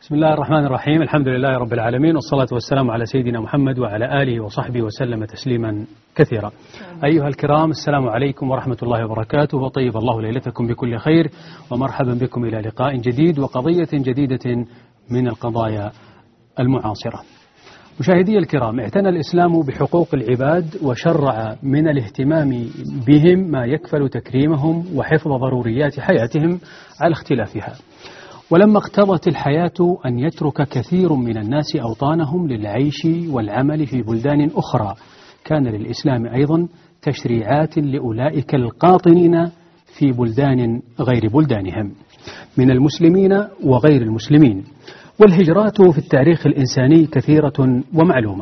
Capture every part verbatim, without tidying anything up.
بسم الله الرحمن الرحيم. الحمد لله رب العالمين، والصلاة والسلام على سيدنا محمد وعلى آله وصحبه وسلم تسليما كثيرا. أيها الكرام، السلام عليكم ورحمة الله وبركاته، وطيب الله ليلتكم بكل خير، ومرحبا بكم إلى لقاء جديد وقضية جديدة من القضايا المعاصرة. مشاهدي الكرام، اعتنى الإسلام بحقوق العباد وشرع من الاهتمام بهم ما يكفل تكريمهم وحفظ ضروريات حياتهم على اختلافها. ولما اقتضت الحياة أن يترك كثير من الناس أوطانهم للعيش والعمل في بلدان أخرى، كان للإسلام أيضا تشريعات لأولئك القاطنين في بلدان غير بلدانهم من المسلمين وغير المسلمين. والهجرات في التاريخ الإنساني كثيرة ومعلومة.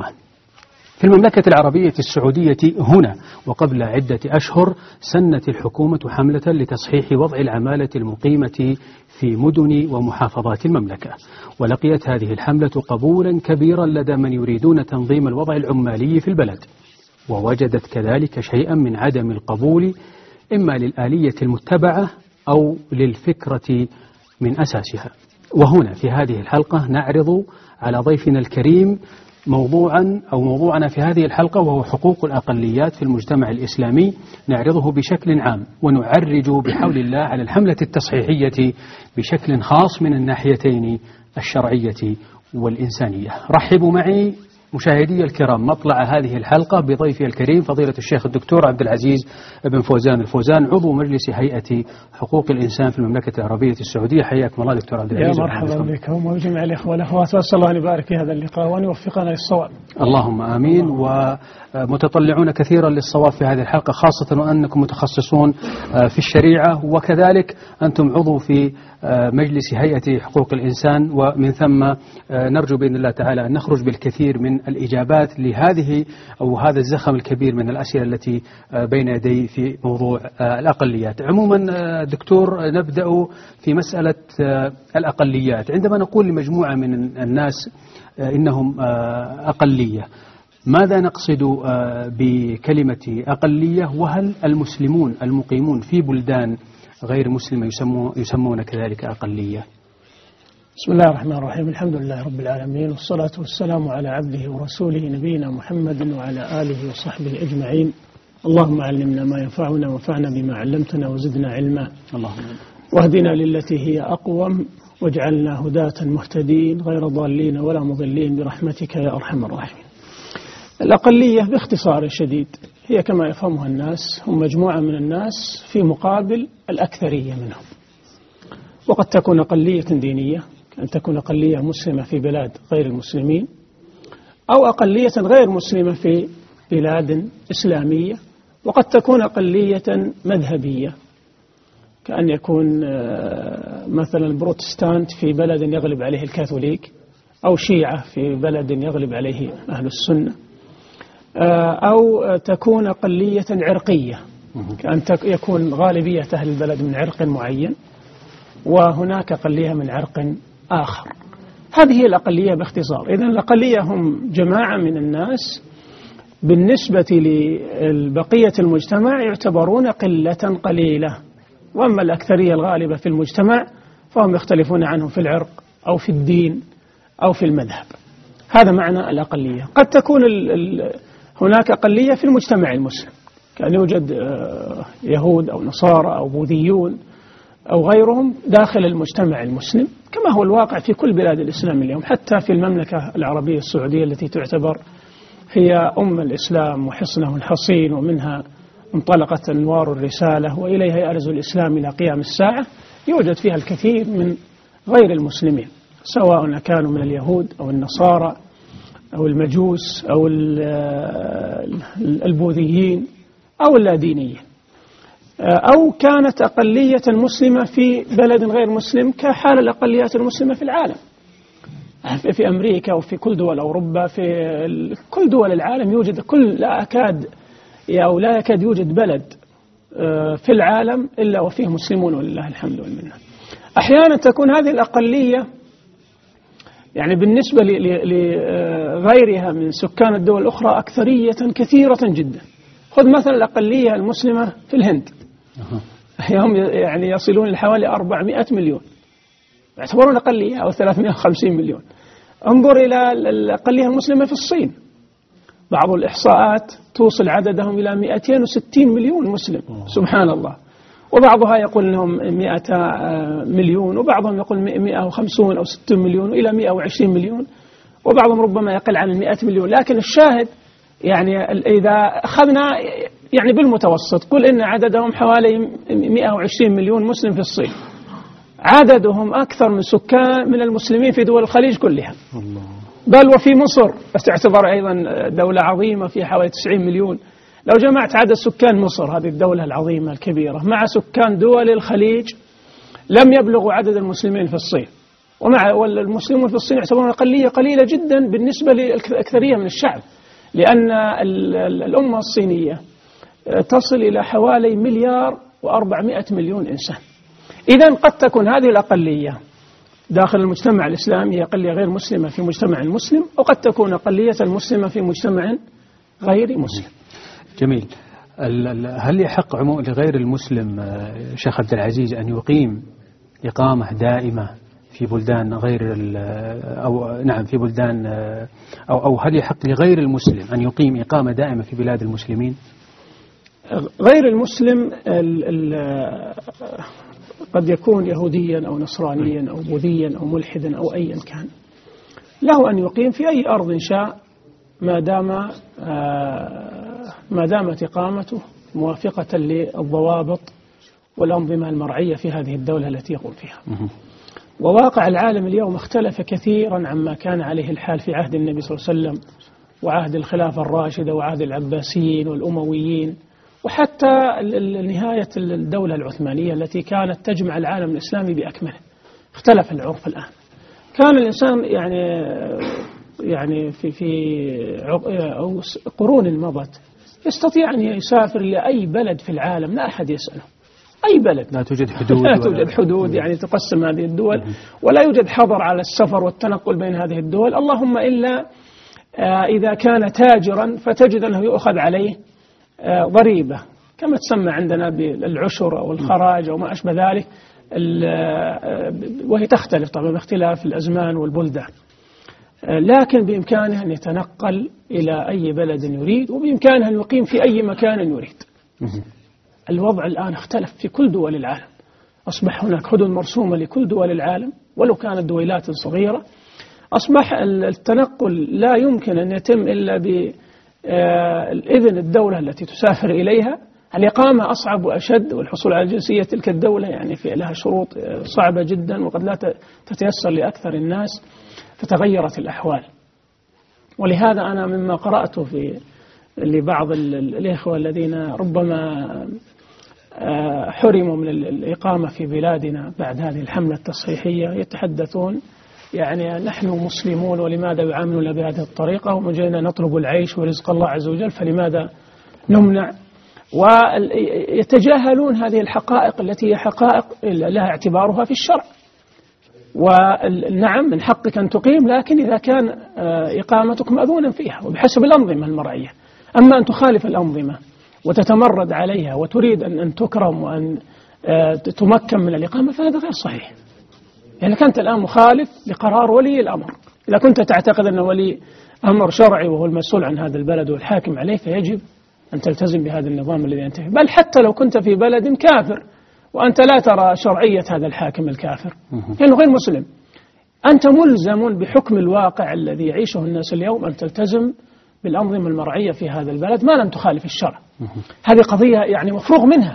في المملكة العربية السعودية هنا وقبل عدة أشهر سنت الحكومة حملة لتصحيح وضع العمالة المقيمة في مدن ومحافظات المملكة، ولقيت هذه الحملة قبولا كبيرا لدى من يريدون تنظيم الوضع العمالي في البلد، ووجدت كذلك شيئا من عدم القبول إما للآلية المتبعة أو للفكرة من أساسها. وهنا في هذه الحلقة نعرض على ضيفنا الكريم موضوعا أو موضوعنا في هذه الحلقة، وهو حقوق الأقليات في المجتمع الإسلامي، نعرضه بشكل عام ونعرج بحول الله على الحملة التصحيحية بشكل خاص من الناحيتين الشرعية والإنسانية. رحبوا معي مشاهدي الكرام مطلع هذه الحلقة بضيفي الكريم فضيلة الشيخ الدكتور عبد العزيز بن فوزان الفوزان، عضو مجلس هيئة حقوق الإنسان في المملكة العربية السعودية. حياكم الله دكتور عبد العزيز. يا مرحبا بكم وجميع الإخوة والأخوات، وأسأل الله أن يبارك في هذا اللقاء وأن يوفقنا للصواب. اللهم آمين. ومتطلعون كثيرا للصواب في هذه الحلقة، خاصة وأنكم متخصصون في الشريعة، وكذلك أنتم عضو في مجلس هيئة حقوق الإنسان، ومن ثم نرجو بإذن الله تعالى أن نخرج بالكثير من الإجابات لهذه أو هذا الزخم الكبير من الأسئلة التي بين يدي في موضوع الأقليات. عموما دكتور، نبدأ في مسألة الأقليات. عندما نقول لمجموعة من الناس إنهم أقلية، ماذا نقصد بكلمة أقلية؟ وهل المسلمون المقيمون في بلدان غير مسلمة يسمون كذلك أقلية؟ بسم الله الرحمن الرحيم. الحمد لله رب العالمين، والصلاة والسلام على عبده ورسوله نبينا محمد وعلى آله وصحبه أجمعين. اللهم علمنا ما ينفعنا وانفعنا بما علمتنا وزدنا علما، اللهم واهدنا للتي هي أقوم واجعلنا هداة مهتدين غير ضالين ولا مضلين برحمتك يا أرحم الراحمين. الأقلية باختصار شديد هي كما يفهمها الناس هم مجموعة من الناس في مقابل الأكثرية منهم، وقد تكون أقلية دينية، أن تكون أقلية مسلمة في بلاد غير المسلمين، أو أقلية غير مسلمة في بلاد إسلامية، وقد تكون أقلية مذهبية، كأن يكون مثلا بروتستانت في بلد يغلب عليه الكاثوليك، أو شيعة في بلد يغلب عليه أهل السنة، أو تكون أقلية عرقية، كأن يكون غالبية أهل البلد من عرق معين وهناك أقلية من عرق آخر. هذه الأقلية باختصار. إذن الأقلية هم جماعة من الناس بالنسبة لبقية المجتمع يعتبرون قلة قليلة، وأما الأكثرية الغالبة في المجتمع فهم يختلفون عنهم في العرق أو في الدين أو في المذهب. هذا معنى الأقلية. قد تكون ال ال هناك أقلية في المجتمع المسلم، كان يوجد يهود أو نصارى أو بوذيون أو غيرهم داخل المجتمع المسلم، كما هو الواقع في كل بلاد الإسلام اليوم، حتى في المملكة العربية السعودية التي تعتبر هي أم الإسلام وحصنه الحصين، ومنها انطلقت أنوار الرسالة وإليها يأرز الإسلام إلى قيام الساعة، يوجد فيها الكثير من غير المسلمين، سواء كانوا من اليهود أو النصارى أو المجوس أو البوذيين أو اللادينيين، أو كانت أقلية مسلمة في بلد غير مسلم كحال الأقليات المسلمة في العالم، في أمريكا وفي كل دول أوروبا، في كل دول العالم يوجد، كل لا أكاد أو لا يكاد يوجد بلد في العالم إلا وفيه مسلمون ولله الحمد والمنة. أحيانا تكون هذه الأقلية يعني بالنسبة لغيرها من سكان الدول الأخرى أكثرية كثيرة جدا. خذ مثلا الأقلية المسلمة في الهند، هم يعني يصلون لحوالي أربعمائة مليون، يعتبرون أقلية، أو ثلاثمائة وخمسين مليون. انظر إلى الأقلية المسلمة في الصين، بعض الإحصاءات توصل عددهم إلى مئتين وستين مليون مسلم، سبحان الله. وبعضها يقول أنهم مئة مليون، وبعضهم يقول مئة وخمسين أو ستين مليون، إلى مئة وعشرين مليون، وبعضهم ربما يقل عن المئة مليون. لكن الشاهد يعني إذا أخذنا يعني بالمتوسط، قل إن عددهم حوالي مئة وعشرين مليون مسلم في الصين، عددهم أكثر من سكان من المسلمين في دول الخليج كلها، بل وفي مصر تعتبر أيضا دولة عظيمة في حوالي تسعين مليون. لو جمعت عدد سكان مصر هذه الدولة العظيمة الكبيرة مع سكان دول الخليج لم يبلغوا عدد المسلمين في الصين، ومع والمسلمون في الصين يعتبرون أقلية قليلة جدا بالنسبة للأكثرية من الشعب، لأن الأمة الصينية تصل إلى حوالي مليار وأربعمائة مليون إنسان. إذن قد تكون هذه الأقلية داخل المجتمع الإسلامي أقلية غير مسلمة في مجتمع مسلم، وقد تكون أقلية مسلمة في مجتمع غير مسلم. جميل. هل يحق عموما لغير المسلم شيخ عبد العزيز أن يقيم إقامة دائمة في بلدان غير أو نعم في بلدان أو أو هل يحق لغير المسلم أن يقيم إقامة دائمة في بلاد المسلمين؟ غير المسلم ال ال قد يكون يهوديا أو نصرانيا أو بوذيا أو ملحدا أو أيا كان، له أن يقيم في أي أرض شاء ما دام ما دامت إقامته موافقة للضوابط والأنظمة المرعية في هذه الدولة التي يقوم فيها. وواقع العالم اليوم اختلف كثيرا عما كان عليه الحال في عهد النبي صلى الله عليه وسلم وعهد الخلافة الراشدة وعهد العباسيين والأمويين، وحتى نهاية الدولة العثمانية التي كانت تجمع العالم الإسلامي بأكمله. اختلف العرف الآن. كان الإنسان يعني يعني في في أو قرون مضت يستطيع أن يسافر لأي بلد في العالم لا أحد يسأله، أي بلد، لا توجد حدود لا توجد حدود يعني تقسم هذه الدول، ولا يوجد حظر على السفر والتنقل بين هذه الدول، اللهم إلا إذا كان تاجرا فتجد أنه يؤخذ عليه ضريبة كما تسمى عندنا بالعشر أو الخراج أو ما أشبه ذلك، وهي تختلف طبعا باختلاف الأزمان والبلدان. لكن بإمكانه أن يتنقل إلى أي بلد يريد، وبإمكانه أن يقيم في أي مكان يريد. الوضع الآن اختلف في كل دول العالم، أصبح هناك حدود مرسومة لكل دول العالم ولو كانت دويلات صغيرة. أصبح التنقل لا يمكن أن يتم إلا بإذن الدولة التي تسافر إليها. الإقامة أصعب وأشد، والحصول على جنسية تلك الدولة يعني في لها شروط صعبة جدا وقد لا تتيسر لأكثر الناس، فتغيرت الأحوال. ولهذا أنا مما قرأته في لبعض الإخوة الذين ربما حرموا من الإقامة في بلادنا بعد هذه الحملة التصحيحية يتحدثون يعني نحن مسلمون ولماذا يعاملون بهذه الطريقة، وجينا نطلب العيش ورزق الله عز وجل فلماذا نمنع، ويتجاهلون هذه الحقائق التي هي حقائق لها اعتبارها في الشرع. ونعم من حقك أن تقيم، لكن إذا كان إقامتك مأذونا فيها وبحسب الأنظمة المرعية. أما أن تخالف الأنظمة وتتمرد عليها وتريد أن أن تكرم وأن تمكن من الإقامة فهذا غير صحيح. يعني كنت الآن مخالف لقرار ولي الأمر، إذا كنت تعتقد أن ولي أمر شرعي وهو المسؤول عن هذا البلد والحاكم عليه فيجب أن تلتزم بهذا النظام الذي ينتهي. بل حتى لو كنت في بلد كافر وأنت لا ترى شرعية هذا الحاكم الكافر لأنه غير مسلم، أنت ملزم بحكم الواقع الذي يعيشه الناس اليوم أن تلتزم بالأنظمة المرعية في هذا البلد ما لم تخالف الشرع. هذه قضية يعني مفروغ منها.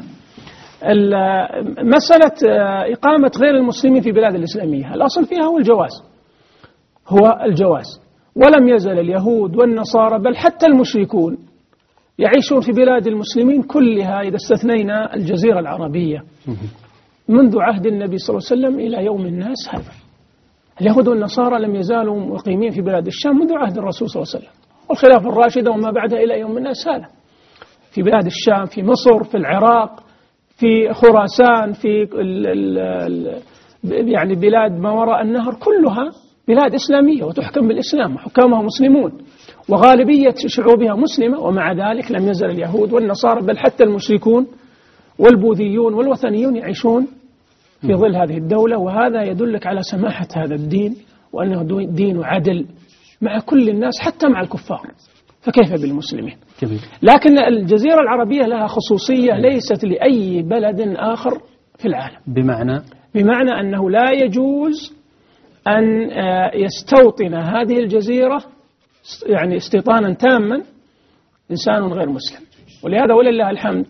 مسألة إقامة غير المسلمين في بلاد الإسلامية الأصل فيها هو الجواز، هو الجواز. ولم يزل اليهود والنصارى بل حتى المشركون يعيشون في بلاد المسلمين كلها إذا استثنينا الجزيرة العربية منذ عهد النبي صلى الله عليه وسلم إلى يوم الناس هذا. اليهود والنصارى لم يزالوا مقيمين في بلاد الشام منذ عهد الرسول صلى الله عليه وسلم والخلافة الراشدة وما بعدها إلى يوم الناس هذا، في بلاد الشام، في مصر، في العراق، في خراسان، في ال ال يعني بلاد ما وراء النهر، كلها بلاد إسلامية وتحكم بالإسلام وحكامها مسلمون وغالبية شعوبها مسلمة. ومع ذلك لم يزل اليهود والنصارى بل حتى المشركون والبوذيون والوثنيون يعيشون في ظل هذه الدولة، وهذا يدلك على سماحة هذا الدين وأنه دين عدل مع كل الناس حتى مع الكفار، فكيف بالمسلمين؟ جميل. لكن الجزيرة العربية لها خصوصية ليست لأي بلد آخر في العالم. بمعنى؟ بمعنى أنه لا يجوز أن يستوطن هذه الجزيرة يعني استيطانا تاما إنسان غير مسلم. ولهذا ولله الحمد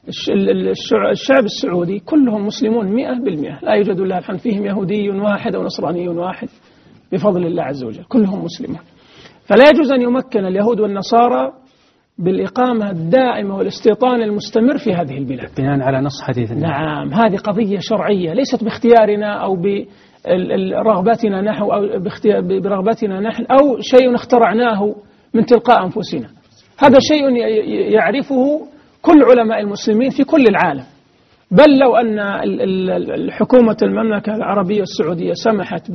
الشعب السعودي كلهم مسلمون مئة بالمئة، لا يوجد لله الحمد فيهم يهودي واحد أو نصراني واحد بفضل الله عز وجل، كلهم مسلمون. فلا يجوز أن يمكن اليهود والنصارى بالإقامة الدائمة والاستيطان المستمر في هذه البلاد بناء على نص حديث. نعم، هذه قضية شرعية ليست باختيارنا أو برغبتنا نحن أو برغبتنا نحن أو شيء اخترعناه من تلقاء أنفسنا. هذا شيء يعرفه كل علماء المسلمين في كل العالم. بل لو أن الحكومة المملكة العربية السعودية سمحت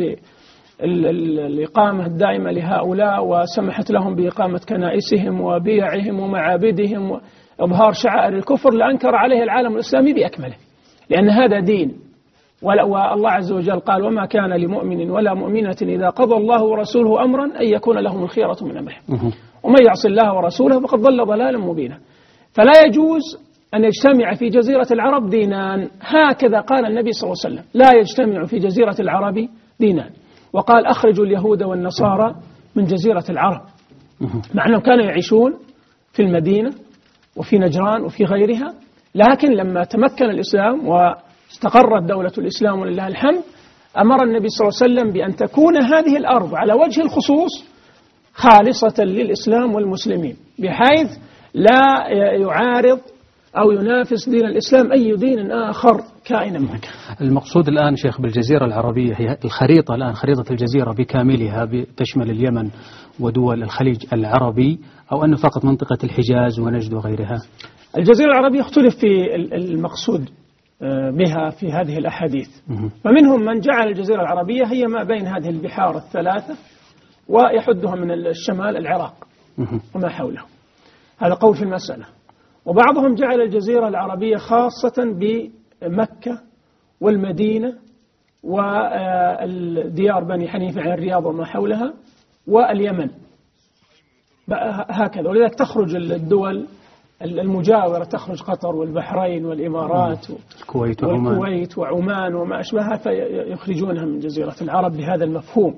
بالإقامة الدائمة لهؤلاء وسمحت لهم بإقامة كنائسهم وبيعهم ومعابدهم وإظهار شعائر الكفر لأنكر عليه العالم الإسلامي بأكمله، لأن هذا دين. والله عز وجل قال: وما كان لمؤمن ولا مؤمنة إذا قضى الله ورسوله أمرا أن يكون لهم الخيرة من أمرهم ومن يعص الله ورسوله فقد ضل ضلالا مبينا. فلا يجوز أن يجتمع في جزيرة العرب دينان، هكذا قال النبي صلى الله عليه وسلم: لا يجتمع في جزيرة العرب دينان. وقال: أخرجوا اليهود والنصارى من جزيرة العرب، مع أنهم كانوا يعيشون في المدينة وفي نجران وفي غيرها، لكن لما تمكن الإسلام واستقرت دولة الإسلام ولله الحمد أمر النبي صلى الله عليه وسلم بأن تكون هذه الأرض على وجه الخصوص خالصة للإسلام والمسلمين، بحيث لا يعارض أو ينافس دين الإسلام أي دين آخر كائنا ما كان. المقصود الآن شيخ بالجزيرة العربية هي الخريطة الآن، خريطة الجزيرة بكاملها تشمل اليمن ودول الخليج العربي، أو أن فقط منطقة الحجاز ونجد وغيرها؟ الجزيرة العربية اختلف في المقصود بها في هذه الأحاديث، فمنهم من جعل الجزيرة العربية هي ما بين هذه البحار الثلاثة ويحدها من الشمال العراق وما حوله، هذا قول في المسألة. وبعضهم جعل الجزيرة العربية خاصة بمكة والمدينة والديار بني حنيفة عن الرياض وما حولها واليمن هكذا. ولذلك تخرج الدول المجاورة، تخرج قطر والبحرين والإمارات والكويت والكويت وعمان وما أشبهها، فيخرجونها من جزيرة العرب بهذا المفهوم.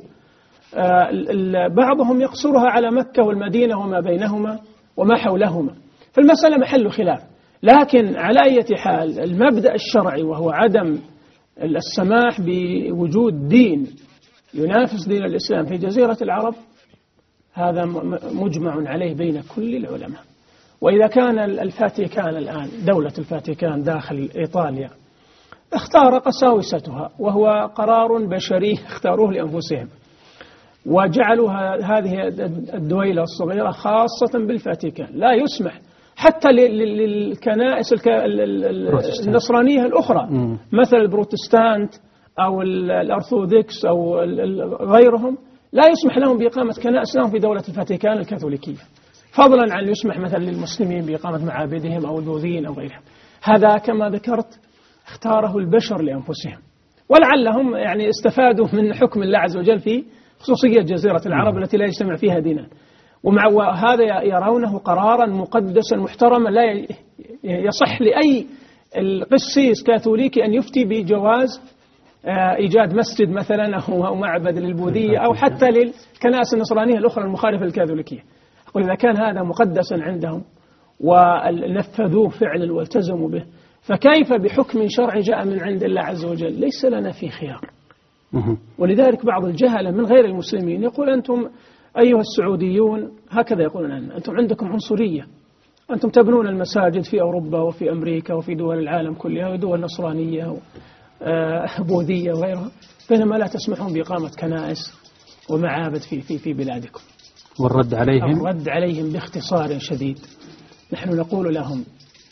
بعضهم يقصرها على مكة والمدينة وما بينهما وما حولهما، فالمسألة محل خلاف. لكن على أي حال المبدأ الشرعي وهو عدم السماح بوجود دين ينافس دين الإسلام في جزيرة العرب هذا مجمع عليه بين كل العلماء. وإذا كان الفاتيكان الآن دولة الفاتيكان داخل إيطاليا اختار قساوستها، وهو قرار بشري اختاروه لأنفسهم، وجعلوا هذه الدويلة الصغيرة خاصة بالفاتيكان، لا يسمح حتى للكنائس النصرانية الأخرى مثل البروتستانت أو الأرثوذكس أو غيرهم، لا يسمح لهم بإقامة كنائس لهم في دولة الفاتيكان الكاثوليكية، فضلا عن يسمح مثلا للمسلمين بإقامة معابدهم أو البوذيين أو غيرهم. هذا كما ذكرت اختاره البشر لأنفسهم، ولعلهم يعني استفادوا من حكم الله عز وجل في خصوصية جزيرة العرب التي لا يجتمع فيها دينان. ومع وهذا يرونه قرارا مقدسا محترما، لا يصح لأي قسيس كاثوليكي أن يفتي بجواز إيجاد مسجد مثلا أو معبد للبوذية أو حتى للكنائس النصرانية الأخرى المخالفة للكاثوليكية. وإذا كان هذا مقدسا عندهم ونفذوه فعلا والتزموا به، فكيف بحكم شرعي جاء من عند الله عز وجل؟ ليس لنا فيه خيار. ولذلك بعض الجهلة من غير المسلمين يقول: أنتم أيها السعوديون هكذا يقولون عنا، أنتم عندكم عنصرية، أنتم تبنون المساجد في أوروبا وفي أمريكا وفي دول العالم كلها ودول نصرانية وبوذية وغيرها، بينما لا تسمحون بإقامة كنائس ومعابد في في في بلادكم. والرد عليهم الرد عليهم باختصار شديد، نحن نقول لهم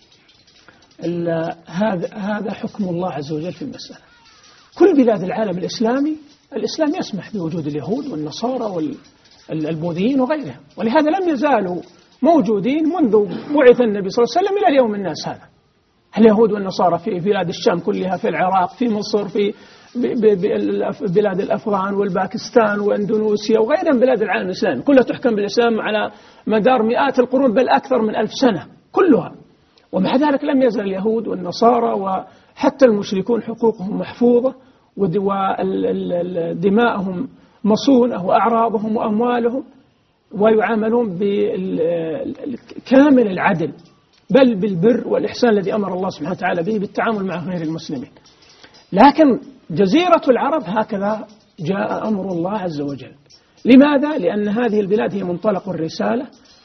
هذا هذا حكم الله عز وجل في المسألة. كل بلاد العالم الإسلامي الإسلام يسمح بوجود اليهود والنصارى والبوذيين وغيرهم، ولهذا لم يزالوا موجودين منذ بعث النبي صلى الله عليه وسلم إلى اليوم الناس هذا. اليهود والنصارى في بلاد الشام كلها، في العراق، في مصر، في بلاد الأفغان والباكستان واندونيسيا وغيرها من بلاد العالم الإسلامي، كلها تحكم بالإسلام على مدار مئات القرون بل أكثر من ألف سنة كلها. ومع ذلك لم يزل اليهود والنصارى وحتى المشركون حقوقهم محفوظة ودماءهم مصونة وأعراضهم وأموالهم، ويعاملون بكامل العدل بل بالبر والإحسان الذي أمر الله سبحانه وتعالى به بالتعامل مع غير المسلمين. لكن جزيرة العرب هكذا جاء أمر الله عز وجل. لماذا؟ لأن هذه البلاد هي منطلق الرسالة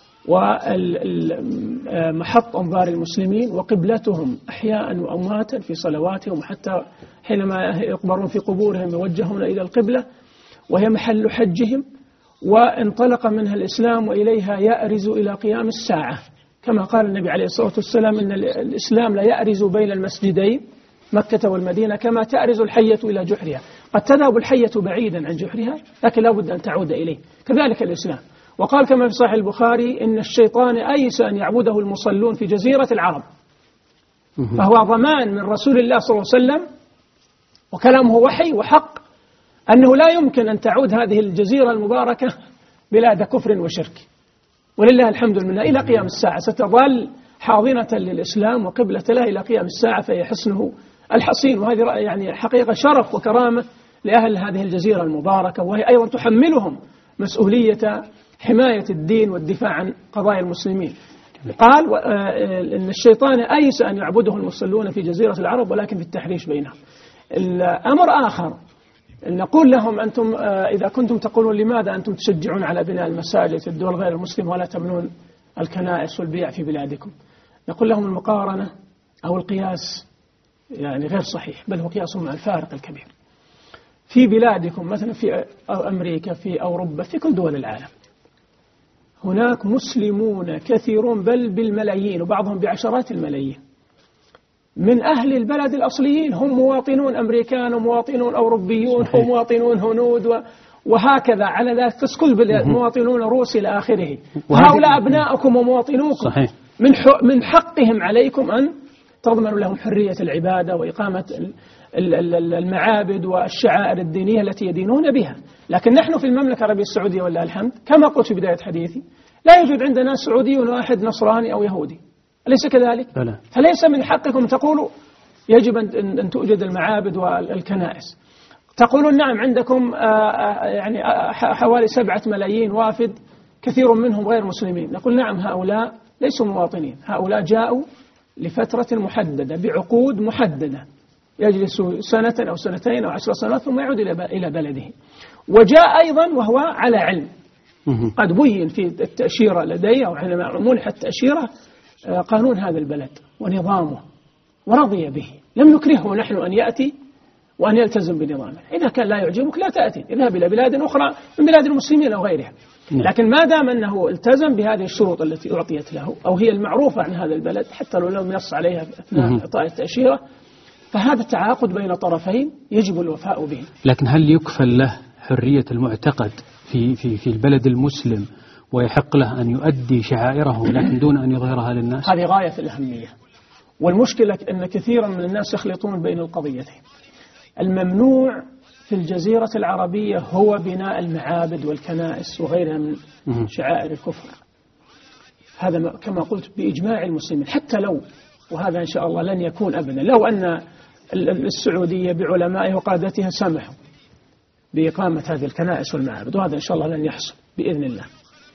ومحط أنظار المسلمين وقبلتهم أحياء وأمواتا في صلواتهم، وحتى حينما يقبرون في قبورهم يوجهون إلى القبلة، وهي محل حجهم، وانطلق منها الإسلام وإليها يأرز إلى قيام الساعة، كما قال النبي عليه الصلاة والسلام إن الإسلام لا يأرز بين المسجدين مكة والمدينة كما تأرز الحية إلى جحرها. قد تذهب الحية بعيدا عن جحرها لكن لا بد أن تعود إليه، كذلك الإسلام. وقال كما في صحيح البخاري إن الشيطان أيس أن يعبده المصلون في جزيرة العرب، فهو ضمان من رسول الله صلى الله عليه وسلم وكلامه وحي وحق أنه لا يمكن أن تعود هذه الجزيرة المباركة بلاد كفر وشرك، ولله الحمد لله إلى قيام الساعة ستظل حاضنة للإسلام وقبلة له إلى قيام الساعة، فهي حصنه الحصين. وهذه يعني حقيقة شرف وكرامة لأهل هذه الجزيرة المباركة، وهي أيضا تحملهم مسؤولية حماية الدين والدفاع عن قضايا المسلمين. قال إن الشيطان أيس أن يعبده المصلون في جزيرة العرب ولكن في التحريش بينهم. الأمر آخر، نقول لهم أنتم إذا كنتم تقولون لماذا أنتم تشجعون على بناء المساجد في الدول غير المسلمة ولا تبنون الكنائس والبيع في بلادكم، نقول لهم المقارنة أو القياس يعني غير صحيح، بل هو قياس مع الفارق الكبير. في بلادكم مثلا في أمريكا، في أوروبا، في كل دول العالم هناك مسلمون كثيرون بل بالملايين وبعضهم بعشرات الملايين من أهل البلد الأصليين، هم مواطنون أمريكان ومواطنون أوروبيون ومواطنون هنود وهكذا على ذلك كل بلاد مواطنون روس إلى آخره. هؤلاء أبناؤكم ومواطنوكم، من من حقهم عليكم أن تضمنوا لهم حرية العبادة وإقامة المعابد والشعائر الدينية التي يدينون بها. لكن نحن في المملكة العربية السعودية والله الحمد كما قلت في بداية حديثي لا يوجد عندنا سعودي واحد نصراني أو يهودي، أليس كذلك؟ بلى. فليس من حقكم تقولوا يجب أن توجد المعابد والكنائس. تقولون نعم عندكم يعني حوالي سبعة ملايين وافد كثير منهم غير مسلمين، نقول نعم هؤلاء ليسوا مواطنين، هؤلاء جاءوا لفترة محددة بعقود محددة، يجلس سنة أو سنتين أو عشر سنوات ثم يعود إلى بلده. وجاء أيضا وهو على علم، قد بين في التأشيرة لديه أو حينما منحت التأشيرة قانون هذا البلد ونظامه ورضي به، لم نكرهه نحن أن يأتي وأن يلتزم بنظامه. إذا كان لا يعجبك لا تأتي، اذهب إلى بلاد أخرى من بلاد المسلمين أو غيرها. لكن ما دام أنه التزم بهذه الشروط التي أعطيت له أو هي المعروفة عن هذا البلد حتى لو لم ينص عليها أثناء إعطاء التأشيرة، فهذا تعاقد بين طرفين يجب الوفاء به. لكن هل يكفل له حرية المعتقد في في في البلد المسلم ويحق له أن يؤدي شعائره لكن دون أن يظهرها للناس؟ هذه غاية في الأهمية، والمشكلة أن كثيرا من الناس يخلطون بين القضيتين. الممنوع في الجزيرة العربية هو بناء المعابد والكنائس وغيرها من شعائر الكفر، هذا كما قلت بإجماع المسلمين، حتى لو، وهذا إن شاء الله لن يكون أبدا، لو أن السعودية بعلمائها وقادتها سمحوا بإقامة هذه الكنائس والمعابد، وهذا إن شاء الله لن يحصل بإذن الله،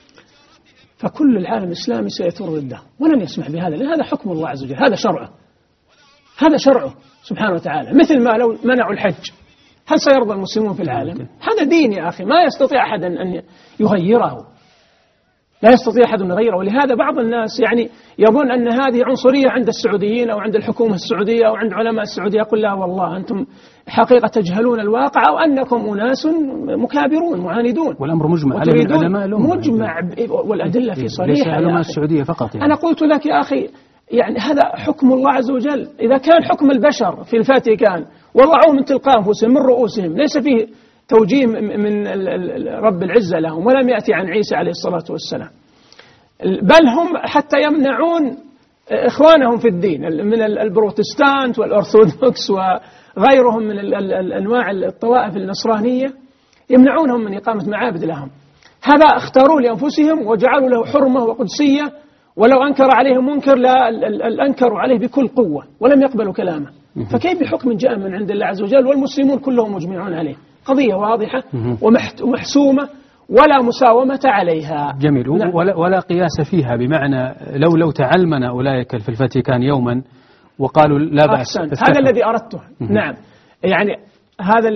فكل العالم الإسلامي سيتر ضده ولن يسمح بهذا، لأن هذا حكم الله عز وجل، هذا شرعه، هذا شرعه سبحانه وتعالى. مثل ما لو منعوا الحج، هل سيرضى المسلمون في العالم؟ هذا دين يا أخي، ما يستطيع أحد أن يغيره، لا يستطيع أحد أن يغيره. ولهذا بعض الناس يعني يظن أن هذه عنصرية عند السعوديين أو عند الحكومة السعودية أو عند علماء السعودية. قل لا والله أنتم حقيقة تجهلون الواقع، أو أنكم أناس مكابرون معاندون، والأمر مجمع على العلماء مجمع والأدلة في صريحة. علماء السعودية فقط يعني. أنا قلت لك يا أخي يعني هذا حكم الله عز وجل، إذا كان حكم البشر في الفاتيكان وضعوه من تلقاء أنفسهم من رؤوسهم ليس فيه توجيه من رب العزة لهم، ولم يأتي عن عيسى عليه الصلاة والسلام، بل هم حتى يمنعون إخوانهم في الدين من البروتستانت والأرثوذكس وغيرهم من الأنواع الطوائف النصرانية يمنعونهم من إقامة معابد لهم. هذا اختاروه لأنفسهم وجعلوا له حرمة وقدسية، ولو أنكر عليهم منكر لا أنكروا عليه بكل قوة ولم يقبلوا كلامه. فكيف بحكم جاء من عند الله عز وجل والمسلمون كلهم مجمعون عليه؟ قضية واضحة ومحسومة ولا مساومة عليها. جميل. نعم. ولا, ولا قياس فيها، بمعنى لو لو تعلمنا أولئك في الفاتيكان يوما وقالوا لا بأس. هذا الذي أردته. نعم، يعني هذا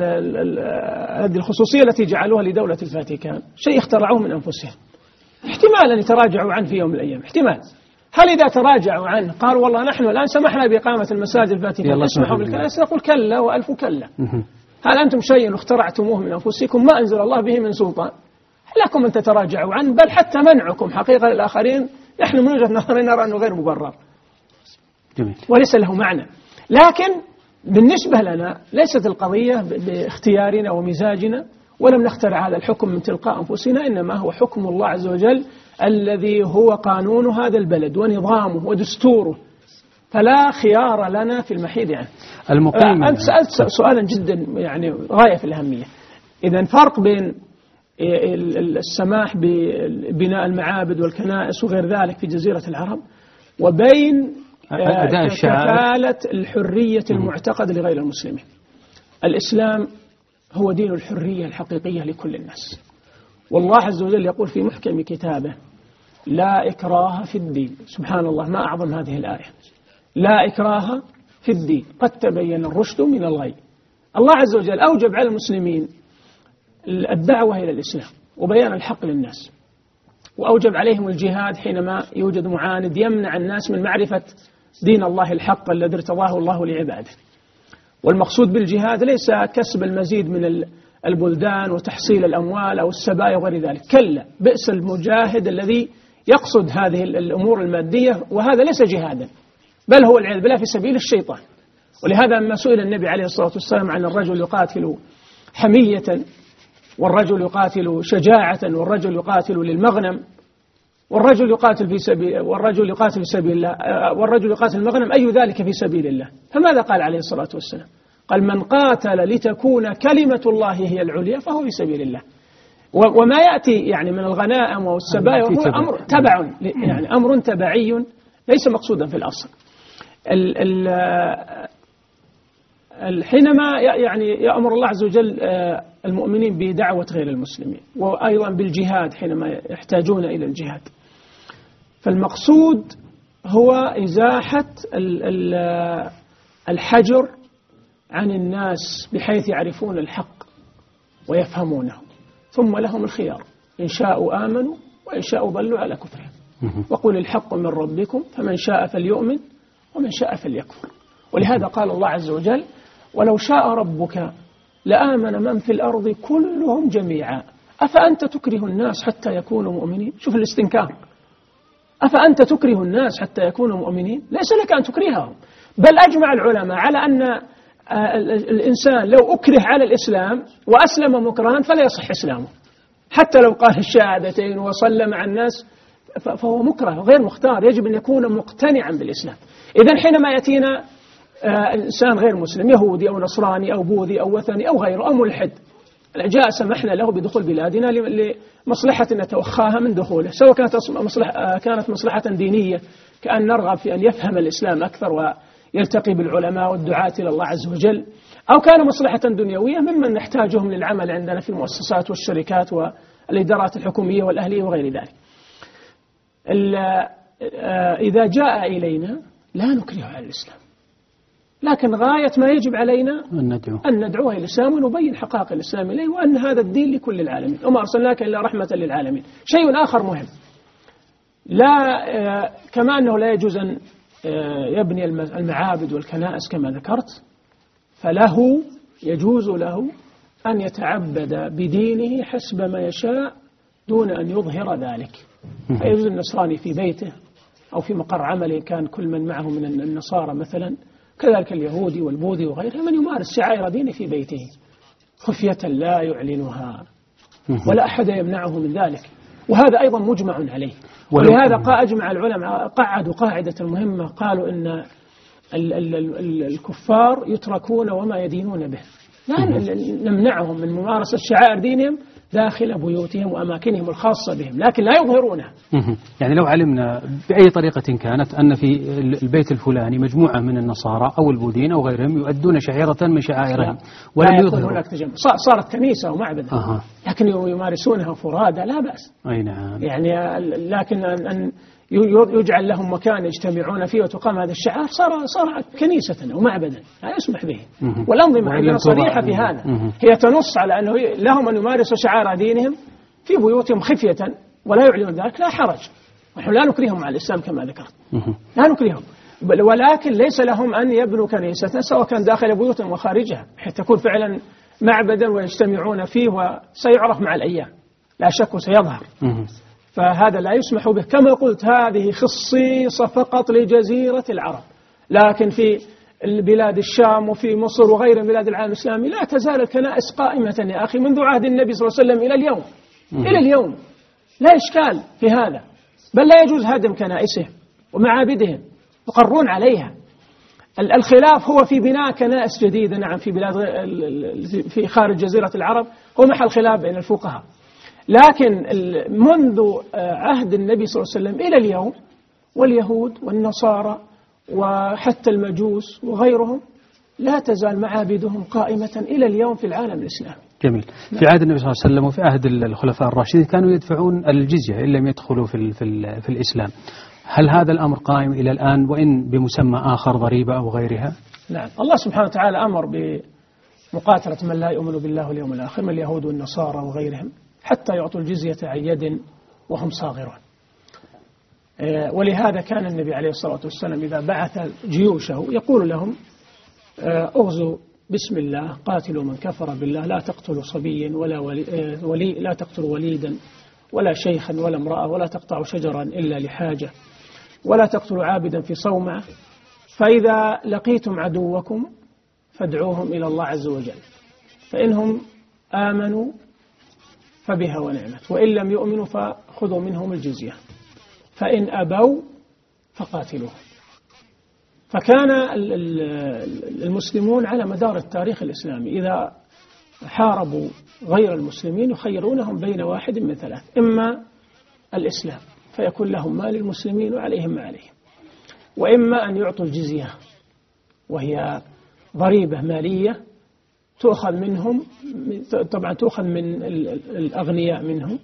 هذه الخصوصية التي جعلوها لدولة الفاتيكان شيء اخترعوه من أنفسهم، احتمال أن يتراجعوا عنه في يوم من الأيام، احتمال. هل إذا تراجعوا عنه قالوا والله نحن الآن سمحنا بإقامة المساجد الفاتيكان اسمحوا بالكنائس، نقول كلا وألف كلا. هل أنتم شيء اخترعتموه من أنفسكم ما أنزل الله به من سلطان، لكم أن تتراجعوا عنه، بل حتى منعكم حقيقة للآخرين نحن من وجهة نظرنا نرى أنه غير مبرر. جميل. وليس له معنى. لكن بالنسبة لنا ليست القضية باختيارنا ومزاجنا، ولم نخترع هذا الحكم من تلقاء أنفسنا، إنما هو حكم الله عز وجل الذي هو قانون هذا البلد ونظامه ودستوره، فلا خيار لنا في المحيد عنه. المقيم. أنت سألت سؤالا جدا يعني غاية في الأهمية. إذن فرق بين السماح ببناء المعابد والكنائس وغير ذلك في جزيرة العرب وبين كفالة الحرية المعتقد لغير المسلمين. الإسلام هو دين الحرية الحقيقية لكل الناس، والله عز وجل يقول في محكم كتابه لا إكراه في الدين. سبحان الله، ما أعظم هذه الآية، لا إكراه في الدين قد تبين الرشد من الغي. الله عز وجل أوجب على المسلمين الدعوة إلى الإسلام وبيان الحق للناس، وأوجب عليهم الجهاد حينما يوجد معاند يمنع الناس من معرفة دين الله الحق الذي ارتضاه الله لعباده. والمقصود بالجهاد ليس كسب المزيد من البلدان وتحصيل الأموال أو السبايا وغير ذلك، كلا، بئس المجاهد الذي يقصد هذه الأمور المادية، وهذا ليس جهادا بل هو العياذ بالله في سبيل الشيطان. ولهذا لما سئل النبي عليه الصلاة والسلام عن الرجل يقاتل حمية والرجل يقاتل شجاعة والرجل يقاتل للمغنم والرجل يقاتل في سبيل والرجل يقاتل في سبيل الله والرجل يقاتل المغنم أي ذلك في سبيل الله، فماذا قال عليه الصلاة والسلام؟ قال من قاتل لتكون كلمة الله هي العليا فهو في سبيل الله. وما يأتي يعني من الغنائم والسبايا هو أمر تبع، يعني أمر تبعي ليس مقصودا في الأصل. ال ال حينما يعني يأمر الله عز وجل المؤمنين بدعوة غير المسلمين وأيضا بالجهاد حينما يحتاجون إلى الجهاد، فالمقصود هو إزاحة الحجر عن الناس بحيث يعرفون الحق ويفهمونه، ثم لهم الخيار إن شاءوا آمنوا وإن شاءوا ضلوا على كفرهم. وقل الحق من ربكم فمن شاء فليؤمن ومن شاء فليكفر. ولهذا قال الله عز وجل ولو شاء ربك لآمن من في الأرض كلهم جميعا أفأنت تكره الناس حتى يكونوا مؤمنين. شوف الاستنكار، أفأنت تكره الناس حتى يكونوا مؤمنين، ليس لك أن تكرههم، بل أجمع العلماء على أن الإنسان لو أكره على الإسلام وأسلم مكرها فلا يصح إسلامه، حتى لو قال الشهادتين وصلى مع الناس فهو مكره غير مختار، يجب أن يكون مقتنعا بالإسلام. إذن حينما يأتينا إنسان غير مسلم يهودي أو نصراني أو بوذي أو وثني أو غيره أو ملحد جاء سمحنا له بدخول بلادنا لمصلحة نتوخاها من دخوله، سواء كانت مصلحة كانت مصلحة دينية كأن نرغب في أن يفهم الإسلام أكثر ويلتقي بالعلماء والدعاة إلى الله عز وجل، أو كان مصلحة دنيوية ممن نحتاجهم للعمل عندنا في المؤسسات والشركات والإدارات الحكومية والأهلية وغير ذلك. إذا جاء إلينا لا نكره على الإسلام، لكن غاية ما يجب علينا أن ندعوه إلى الإسلام ونبين حقائق الإسلام إليه وأن هذا الدين لكل العالمين وما أرسلناك إلا رحمة للعالمين. شيء آخر مهم، لا كما أنه لا يجوز أن يبني المعابد والكنائس كما ذكرت، فله يجوز له أن يتعبد بدينه حسب ما يشاء دون أن يظهر ذلك. فيجوز النصراني في بيته أو في مقر عمله كان كل من معه من النصارى مثلا، كذلك اليهودي والبوذي وغيرهم من يمارس شعائر دينه في بيته خفية لا يعلنها ولا أحد يمنعه من ذلك. وهذا أيضا مجمع عليه. ولهذا أجمع العلماء قعدوا قاعدة مهمة، قالوا إن ال ال ال الكفار يتركون وما يدينون به، لا نمنعهم من ممارسة شعائر دينهم داخل بيوتهم وأماكنهم الخاصة بهم، لكن لا يظهرونها. يعني لو علمنا بأي طريقة كانت أن في البيت الفلاني مجموعة من النصارى أو البوذيين أو غيرهم يؤدون شعيرة من شعائرهم ولم يظهروا، هناك تجمع، صارت كنيسة ومعبد، أه. لكن يمارسونها فرادى لا بأس. أي نعم. يعني لكن أن يجعل لهم مكان يجتمعون فيه وتقام هذا الشعائر صار صار كنيسة أو معبدا، لا يسمح به. والأنظمة عندنا صريحة في هذا، هي تنص على أنه لهم أن يمارسوا شعائر دينهم في بيوتهم خفية ولا يعلنون ذلك، لا حرج. نحن لا نكرههم على الإسلام كما ذكرت، لا نكرههم، ولكن ليس لهم أن يبنوا كنيسة سواء كان داخل بيوتهم وخارجها، حتى تكون فعلا معبدا ويجتمعون فيه، وسيعرف مع الأيام لا شك سيظهر. فهذا لا يسمح به. كما قلت هذه خصيصة فقط لجزيرة العرب، لكن في البلاد الشام وفي مصر وغير بلاد العالم الإسلامي لا تزال الكنائس قائمة يا أخي منذ عهد النبي صلى الله عليه وسلم إلى اليوم. إلى اليوم لا إشكال في هذا، بل لا يجوز هدم كنائسهم ومعابدهم، يقرون عليها. الخلاف هو في بناء كنائس جديدة، نعم، في بلاد في خارج جزيرة العرب هو محل خلاف بين الفقهاء، لكن منذ عهد النبي صلى الله عليه وسلم إلى اليوم واليهود والنصارى وحتى المجوس وغيرهم لا تزال معابدهم قائمة إلى اليوم في العالم الإسلامي. جميل. في عهد النبي صلى الله عليه وسلم وفي عهد الخلفاء الراشدين كانوا يدفعون الجزية إن لم يدخلوا في في, في الإسلام. هل هذا الأمر قائم إلى الآن وإن بمسمى آخر، ضريبة أو غيرها؟ نعم، الله سبحانه وتعالى أمر بمقاتلة من لا يؤمن بالله واليوم الآخر من اليهود والنصارى وغيرهم حتى يعطوا الجزية عن يد وهم صاغرون. ولهذا كان النبي عليه الصلاة والسلام إذا بعث جيوشه يقول لهم أغزوا بسم الله، قاتلوا من كفر بالله، لا تقتلوا صبيا ولا ولي, ولي لا تقتلوا وليدا ولا شيخا ولا امرأة، ولا تقطعوا شجرا إلا لحاجة، ولا تقتلوا عابدا في صومعة، فإذا لقيتم عدوكم فادعوهم إلى الله عز وجل، فإنهم آمنوا فبها ونعمت، وإن لم يؤمنوا فخذوا منهم الجزية، فإن أبوا فقاتلوهم. فكان المسلمون على مدار التاريخ الإسلامي إذا حاربوا غير المسلمين يخيرونهم بين واحد من ثلاث: إما الإسلام فيكون لهم ما للمسلمين وعليهم ما عليهم، وإما أن يعطوا الجزية وهي ضريبة مالية تؤخذ منهم، طبعا تؤخذ من الأغنياء منهم،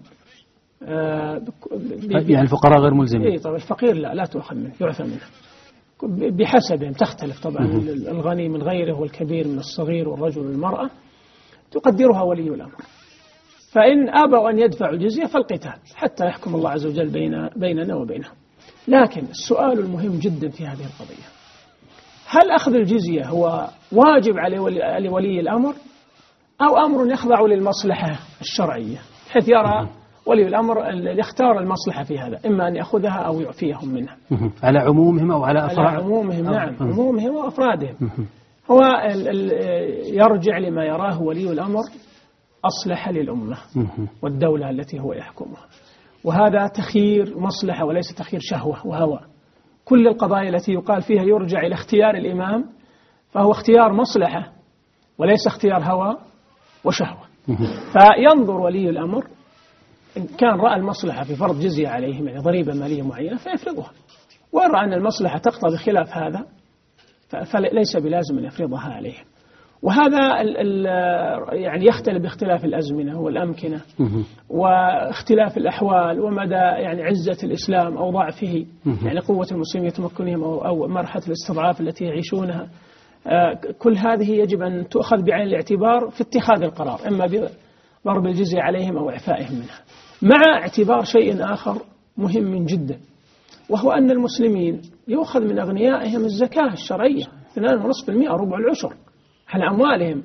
يعني الفقراء غير ملزمين. إيه طبعا الفقير لا لا تؤخذ منه، يعفى منه بحسبهم، تختلف طبعا، الغني من غيره والكبير من الصغير والرجل والمرأة تقدرها ولي الأمر. فإن أبوا أن يدفعوا الجزية فالقتال حتى يحكم الله عز وجل بين بيننا وبينهم. لكن السؤال المهم جدا في هذه القضية: هل أخذ الجزية هو واجب على ولي, ولي الأمر أو أمر يخضع للمصلحة الشرعية، بحيث يرى ولي الأمر يختار المصلحة في هذا، إما أن يأخذها أو يعفيهم منها على عمومهم أو على أفراد؟ على عمومهم، نعم، عمومهم وأفرادهم. هو يرجع لما يراه ولي الأمر أصلح للأمة والدولة التي هو يحكمها، وهذا تخيير مصلحة وليس تخيير شهوة وهوى. كل القضايا التي يقال فيها يرجع إلى اختيار الإمام فهو اختيار مصلحة وليس اختيار هوى وشهوة. فينظر ولي الأمر إن كان رأى المصلحة في فرض جزية عليهم، يعني ضريبة مالية معينة، فيفرضها، وإن رأى أن المصلحة تقتضي خلاف هذا فليس بلازم أن يفرضها عليهم. وهذا ال ال يعني يختلف باختلاف الأزمنة والأمكنة واختلاف الأحوال ومدى يعني عزة الإسلام أو ضعفه، يعني قوة المسلمين يتمكنهم أو, أو مرحلة الاستضعاف التي يعيشونها. كل هذه يجب أن تؤخذ بعين الاعتبار في اتخاذ القرار، إما بضرب الجزية عليهم أو إعفائهم منها، مع اعتبار شيء آخر مهم جدا، وهو أن المسلمين يؤخذ من أغنيائهم الزكاة الشرعية اثنين ونصف بالمئة، ربع العشر على أموالهم،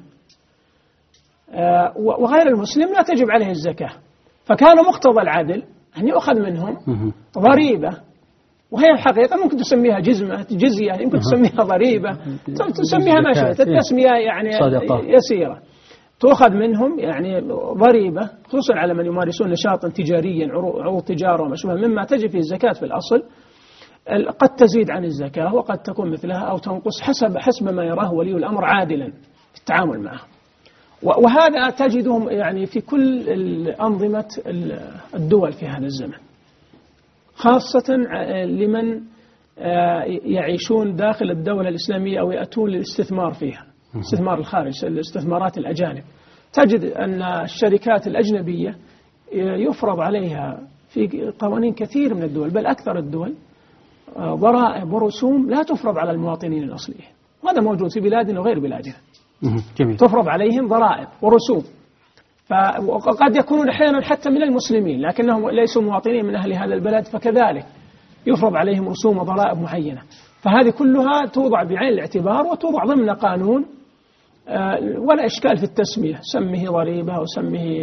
وغير المسلم لا تجب عليه الزكاة. فكان مقتضى العدل أن يؤخذ منهم ضريبة، وهي الحقيقة ممكن تسميها جزمة جزية، يمكن تسميها ضريبة، تسميها ما شئت، التسمية يعني يسيرة. تؤخذ منهم يعني ضريبة، خصوصا على من يمارسون نشاطا تجاريا، عروض تجارة وما شابه مما تجب فيه الزكاة في الأصل، قد تزيد عن الزكاة وقد تكون مثلها أو تنقص حسب حسب ما يراه ولي الأمر عادلا في التعامل معه. وهذا تجدهم يعني في كل أنظمة الدول في هذا الزمن، خاصة لمن يعيشون داخل الدولة الإسلامية أو يأتون للاستثمار فيها، استثمار الخارج، الاستثمارات الأجانب. تجد أن الشركات الأجنبية يفرض عليها في قوانين كثير من الدول، بل أكثر الدول، ضرائب ورسوم لا تفرض على المواطنين الأصليين. وهذا موجود في بلادنا وغير بلادنا. جميل. تفرض عليهم ضرائب ورسوم، فقد يكونون أحيانا حتى من المسلمين لكنهم ليسوا مواطنين من أهل هذا البلد، فكذلك يفرض عليهم رسوم وضرائب معينة. فهذه كلها توضع بعين الاعتبار وتوضع ضمن قانون، ولا إشكال في التسمية، سمه ضريبة أو سمه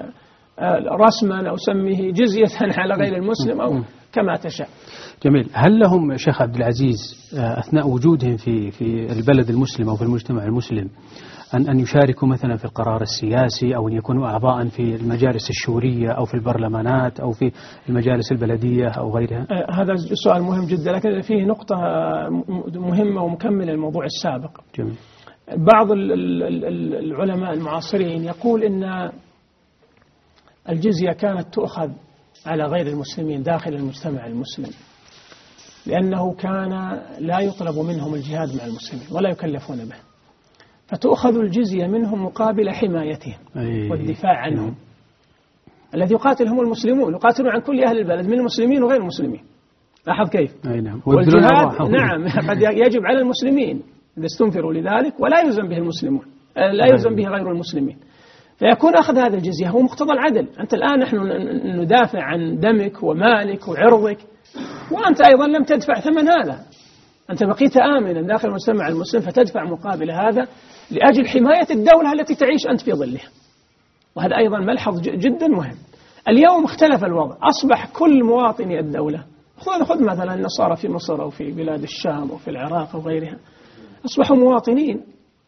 رسما أو سمه جزية على غير المسلم أو كما تشاء. جميل. هل لهم شيخ عبد العزيز أثناء وجودهم في في البلد المسلم أو في المجتمع المسلم أن أن يشاركوا مثلا في القرار السياسي، أو أن يكونوا أعضاء في المجالس الشورية أو في البرلمانات أو في المجالس البلدية أو غيرها؟ هذا سؤال مهم جدا، لكن فيه نقطة مهمة ومكملة للموضوع السابق. جميل. بعض العلماء المعاصرين يقول إن الجزية كانت تؤخذ على غير المسلمين داخل المجتمع المسلم، لأنه كان لا يطلب منهم الجهاد مع المسلمين ولا يكلفون به، فتؤخذ الجزية منهم مقابل حمايتهم أي. والدفاع عنهم. الذي يقاتل هم المسلمون، يقاتلون عن كل أهل البلد من المسلمين وغير المسلمين. لاحظ كيف؟ أي نعم. والجهاد نعم قد يجب على المسلمين إذا استنفروا لذلك، ولا يلزم به المسلمون، لا يلزم به غير المسلمين. فيكون أخذ هذا الجزية هو مقتضى العدل. أنت الآن نحن ندافع عن دمك ومالك وعرضك، وأنت أيضا لم تدفع ثمن هذا، أنت بقيت آمنا داخل المجتمع المسلم، فتدفع مقابل هذا لأجل حماية الدولة التي تعيش أنت في ظلها. وهذا أيضا ملحظ جدا مهم. اليوم اختلف الوضع، أصبح كل مواطني الدولة، خذ مثلا النصارى في مصر أو في بلاد الشام أو في العراق أو غيرها، أصبحوا مواطنين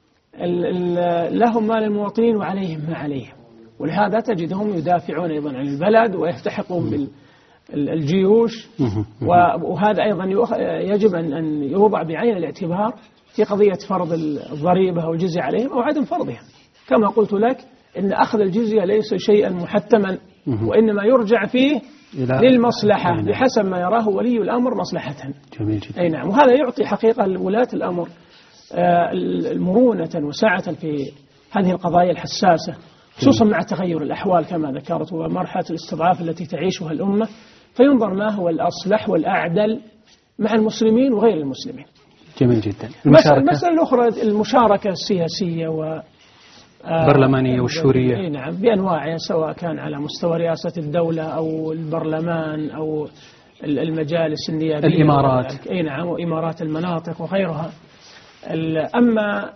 لهم ما للمواطنين وعليهم ما عليهم، ولهذا تجدهم يدافعون أيضا عن البلد ويلتحقون بالجيوش. وهذا أيضا يجب أن يوضع بعين الاعتبار في قضية فرض الضريبة أو الجزية عليهم أو عدم فرضها. كما قلت لك إن أخذ الجزية ليس شيئا محتما، وإنما يرجع فيه للمصلحة بحسب ما يراه ولي الأمر مصلحة. جميل جدا. أي نعم. وهذا يعطي حقيقة لولاة الأمر المرونة وسعة في هذه القضايا الحساسة، خصوصا مع تغير الأحوال كما ذكرت ومرحلة الاستضعاف التي تعيشها الأمة، فينظر ما هو الأصلح والأعدل مع المسلمين وغير المسلمين. جميل جدا. المسألة الأخرى المشاركة السياسية و برلمانية والشورية. أي نعم بأنواعها، سواء كان على مستوى رئاسة الدولة أو البرلمان أو المجالس النيابية، الإمارات. أي نعم، وإمارات المناطق وغيرها. أما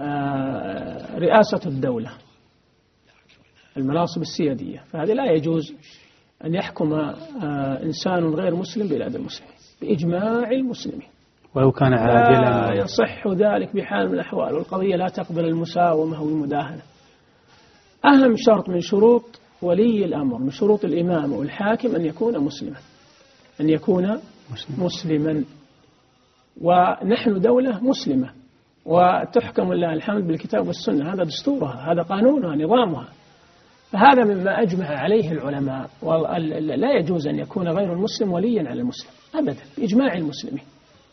رئاسة الدولة، المناصب السيادية، فهذه لا يجوز أن يحكم إنسان غير مسلم بلاد المسلمين بإجماع المسلمين، ولو كان عادلا. لا يصح ذلك بحال من الأحوال، والقضية لا تقبل المساومة والمداهنة. أهم شرط من شروط ولي الأمر، من شروط الإمام والحاكم، أن يكون مسلما، أن يكون مسلم. مسلما. ونحن دولة مسلمة وتحكم لله الحمد بالكتاب والسنة، هذا دستورها، هذا قانونها، نظامها. فهذا مما أجمع عليه العلماء، ولا يجوز أن يكون غير المسلم وليا على المسلم أبدا بإجماع المسلمين.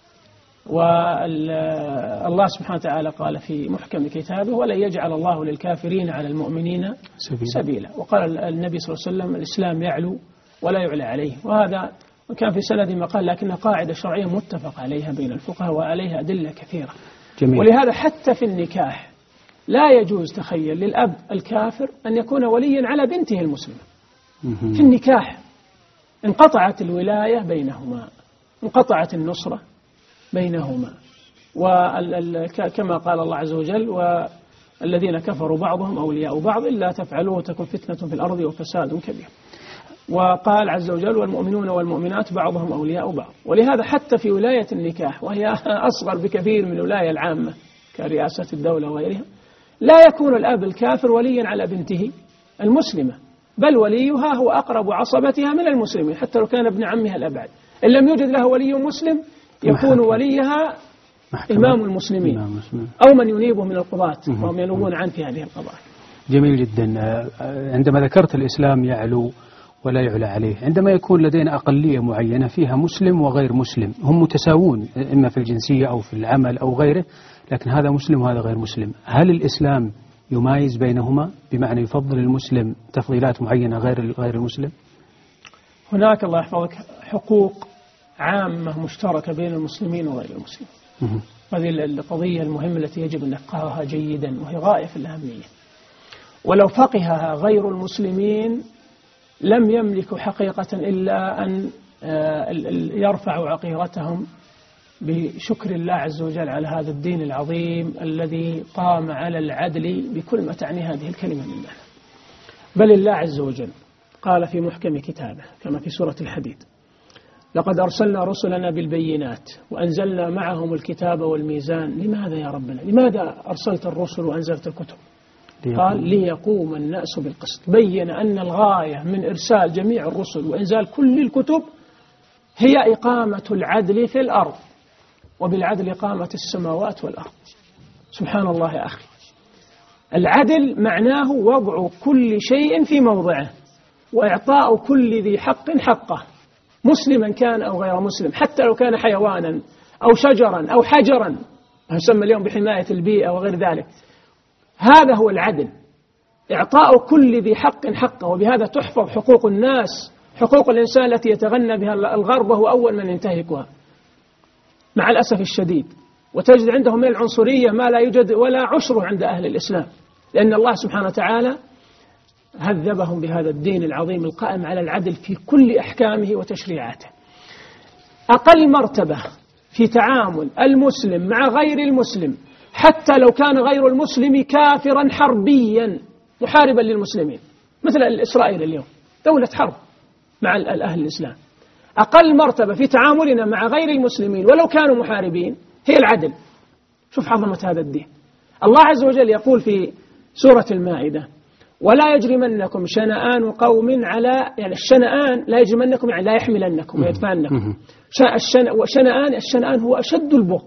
والله سبحانه وتعالى قال في محكم كتابه: ولن يجعل الله للكافرين على المؤمنين سبيلا, سبيلا. وقال النبي صلى الله عليه وسلم: الإسلام يعلو ولا يعلى عليه. وهذا وكان في سند ما قال، لكنها قاعدة شرعية متفق عليها بين الفقهاء وعليها أدلة كثيرة. جميل. ولهذا حتى في النكاح لا يجوز، تخيل، للأب الكافر أن يكون وليا على بنته المسلمة. في النكاح انقطعت الولاية بينهما، انقطعت النصرة بينهما. وكما قال الله عز وجل: والذين كفروا بعضهم أولياء بعض إلا تفعلوه تكن فتنة في الأرض وفساد كبير. وقال عز وجل: والمؤمنون والمؤمنات بعضهم أولياء بعض. ولهذا حتى في ولاية النكاح، وهي أصغر بكثير من الولاية العامة كرئاسة الدولة وغيرها، لا يكون الأب الكافر وليا على بنته المسلمة، بل وليها هو أقرب عصبتها من المسلمين حتى لو كان ابن عمها الأبعد. إن لم يوجد له ولي مسلم يكون وليها إمام المسلمين أو من ينيبه من القضاة وهم ينوبون عنه في هذه القضايا. جميل جدا. عندما ذكرت الإسلام يعلو ولا يعلى عليه، عندما يكون لدينا أقلية معينة فيها مسلم وغير مسلم، هم متساوون إما في الجنسية أو في العمل أو غيره، لكن هذا مسلم وهذا غير مسلم، هل الإسلام يمايز بينهما بمعنى يفضل المسلم تفضيلات معينة غير غير المسلم؟ هناك الله يحفظك حقوق عامة مشتركة بين المسلمين وغير المسلمين. هذه القضية المهمة التي يجب أن نفقهها جيدا، وهي غاية في الأهمية. ولو فقهها غير المسلمين لم يملكوا حقيقة إلا أن يرفعوا عقيرتهم بشكر الله عز وجل على هذا الدين العظيم الذي قام على العدل بكل ما تعني هذه الكلمة لله. بل الله عز وجل قال في محكم كتابه كما في سورة الحديد: لقد أرسلنا رسلنا بالبينات وأنزلنا معهم الكتاب والميزان. لماذا يا ربنا؟ لماذا أرسلت الرسل وأنزلت الكتب؟ قال: ليقوم الناس بالقسط. بين أن الغاية من إرسال جميع الرسل وإنزال كل الكتب هي إقامة العدل في الأرض، وبالعدل إقامة السماوات والأرض. سبحان الله يا أخي، العدل معناه وضع كل شيء في موضعه وإعطاء كل ذي حق حقه، مسلما كان أو غير مسلم، حتى لو كان حيوانا أو شجرا أو حجرا، يسمى اليوم بحماية البيئة وغير ذلك. هذا هو العدل، إعطاء كل ذي حق حقه، وبهذا تحفظ حقوق الناس، حقوق الإنسان التي يتغنى بها الغرب وهو أول من ينتهكها مع الأسف الشديد. وتجد عندهم من العنصرية ما لا يوجد ولا عشره عند أهل الإسلام، لأن الله سبحانه وتعالى هذبهم بهذا الدين العظيم القائم على العدل في كل أحكامه وتشريعاته. أقل مرتبة في تعامل المسلم مع غير المسلم، حتى لو كان غير المسلم كافرا حربيا محاربا للمسلمين، مثل إسرائيل اليوم دولة حرب مع الأهل الإسلام، أقل مرتبة في تعاملنا مع غير المسلمين ولو كانوا محاربين هي العدل. شوف عظمة هذا الدين. الله عز وجل يقول في سورة المائدة: ولا يجرمنكم شنآن قوم على، يعني الشنآن لا يجرمنكم يعني لا يحملنكم ويدفعنكم. شنآن الشنآن هو أشد البغض.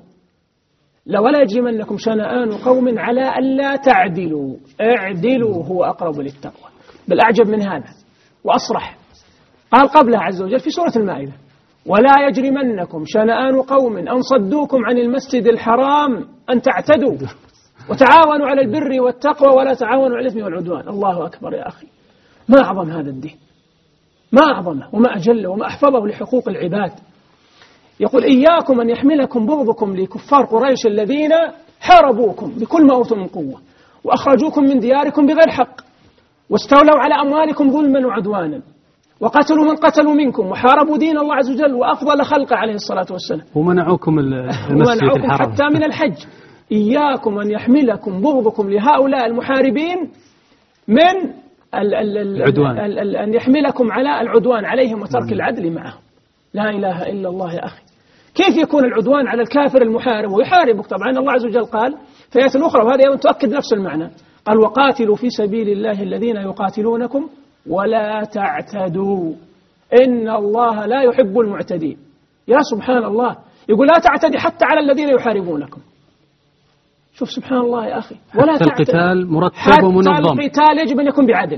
لا ولا يجرمنكم شنآن قوم على ألا تعدلوا اعدلوا هو أقرب للتقوى. بل أعجب من هذا وأصرح، قال قبلها عز وجل في سورة المائدة: ولا يجرمنكم شنآن قوم أن صدوكم عن المسجد الحرام أن تعتدوا وتعاونوا على البر والتقوى ولا تعاونوا على الإثم والعدوان. الله أكبر يا أخي، ما أعظم هذا الدين، ما أعظمه وما أجله وما أحفظه لحقوق العباد. يقول: إياكم أن يحملكم بغضكم لكفار قريش الذين حاربوكم بكل ما أوتوا من قوة وأخرجوكم من دياركم بغير حق واستولوا على أموالكم ظلما وعدوانا وقتلوا من قتلوا منكم وحاربوا دين الله عز وجل وأفضل خلقه عليه الصلاة والسلام ومنعوكم المسجد الحرام حتى من الحج. إياكم أن يحملكم بغضكم لهؤلاء المحاربين من ال ال العدوان، ال ال أن يحملكم على العدوان عليهم وترك العدل معهم. لا إله إلا الله يا أخي، كيف يكون العدوان على الكافر المحارب ويحاربك؟ طبعا الله عز وجل قال في آية أخرى، وهذا يوم تؤكد نفس المعنى، قال: وقاتلوا في سبيل الله الذين يقاتلونكم ولا تعتدوا إن الله لا يحب المعتدين. يا سبحان الله، يقول لا تعتدي حتى على الذين يحاربونكم. شوف سبحان الله يا أخي، ولا حتى تعتدي. القتال مرتب حتى ومنظم. القتال يجب أن يكون بعدل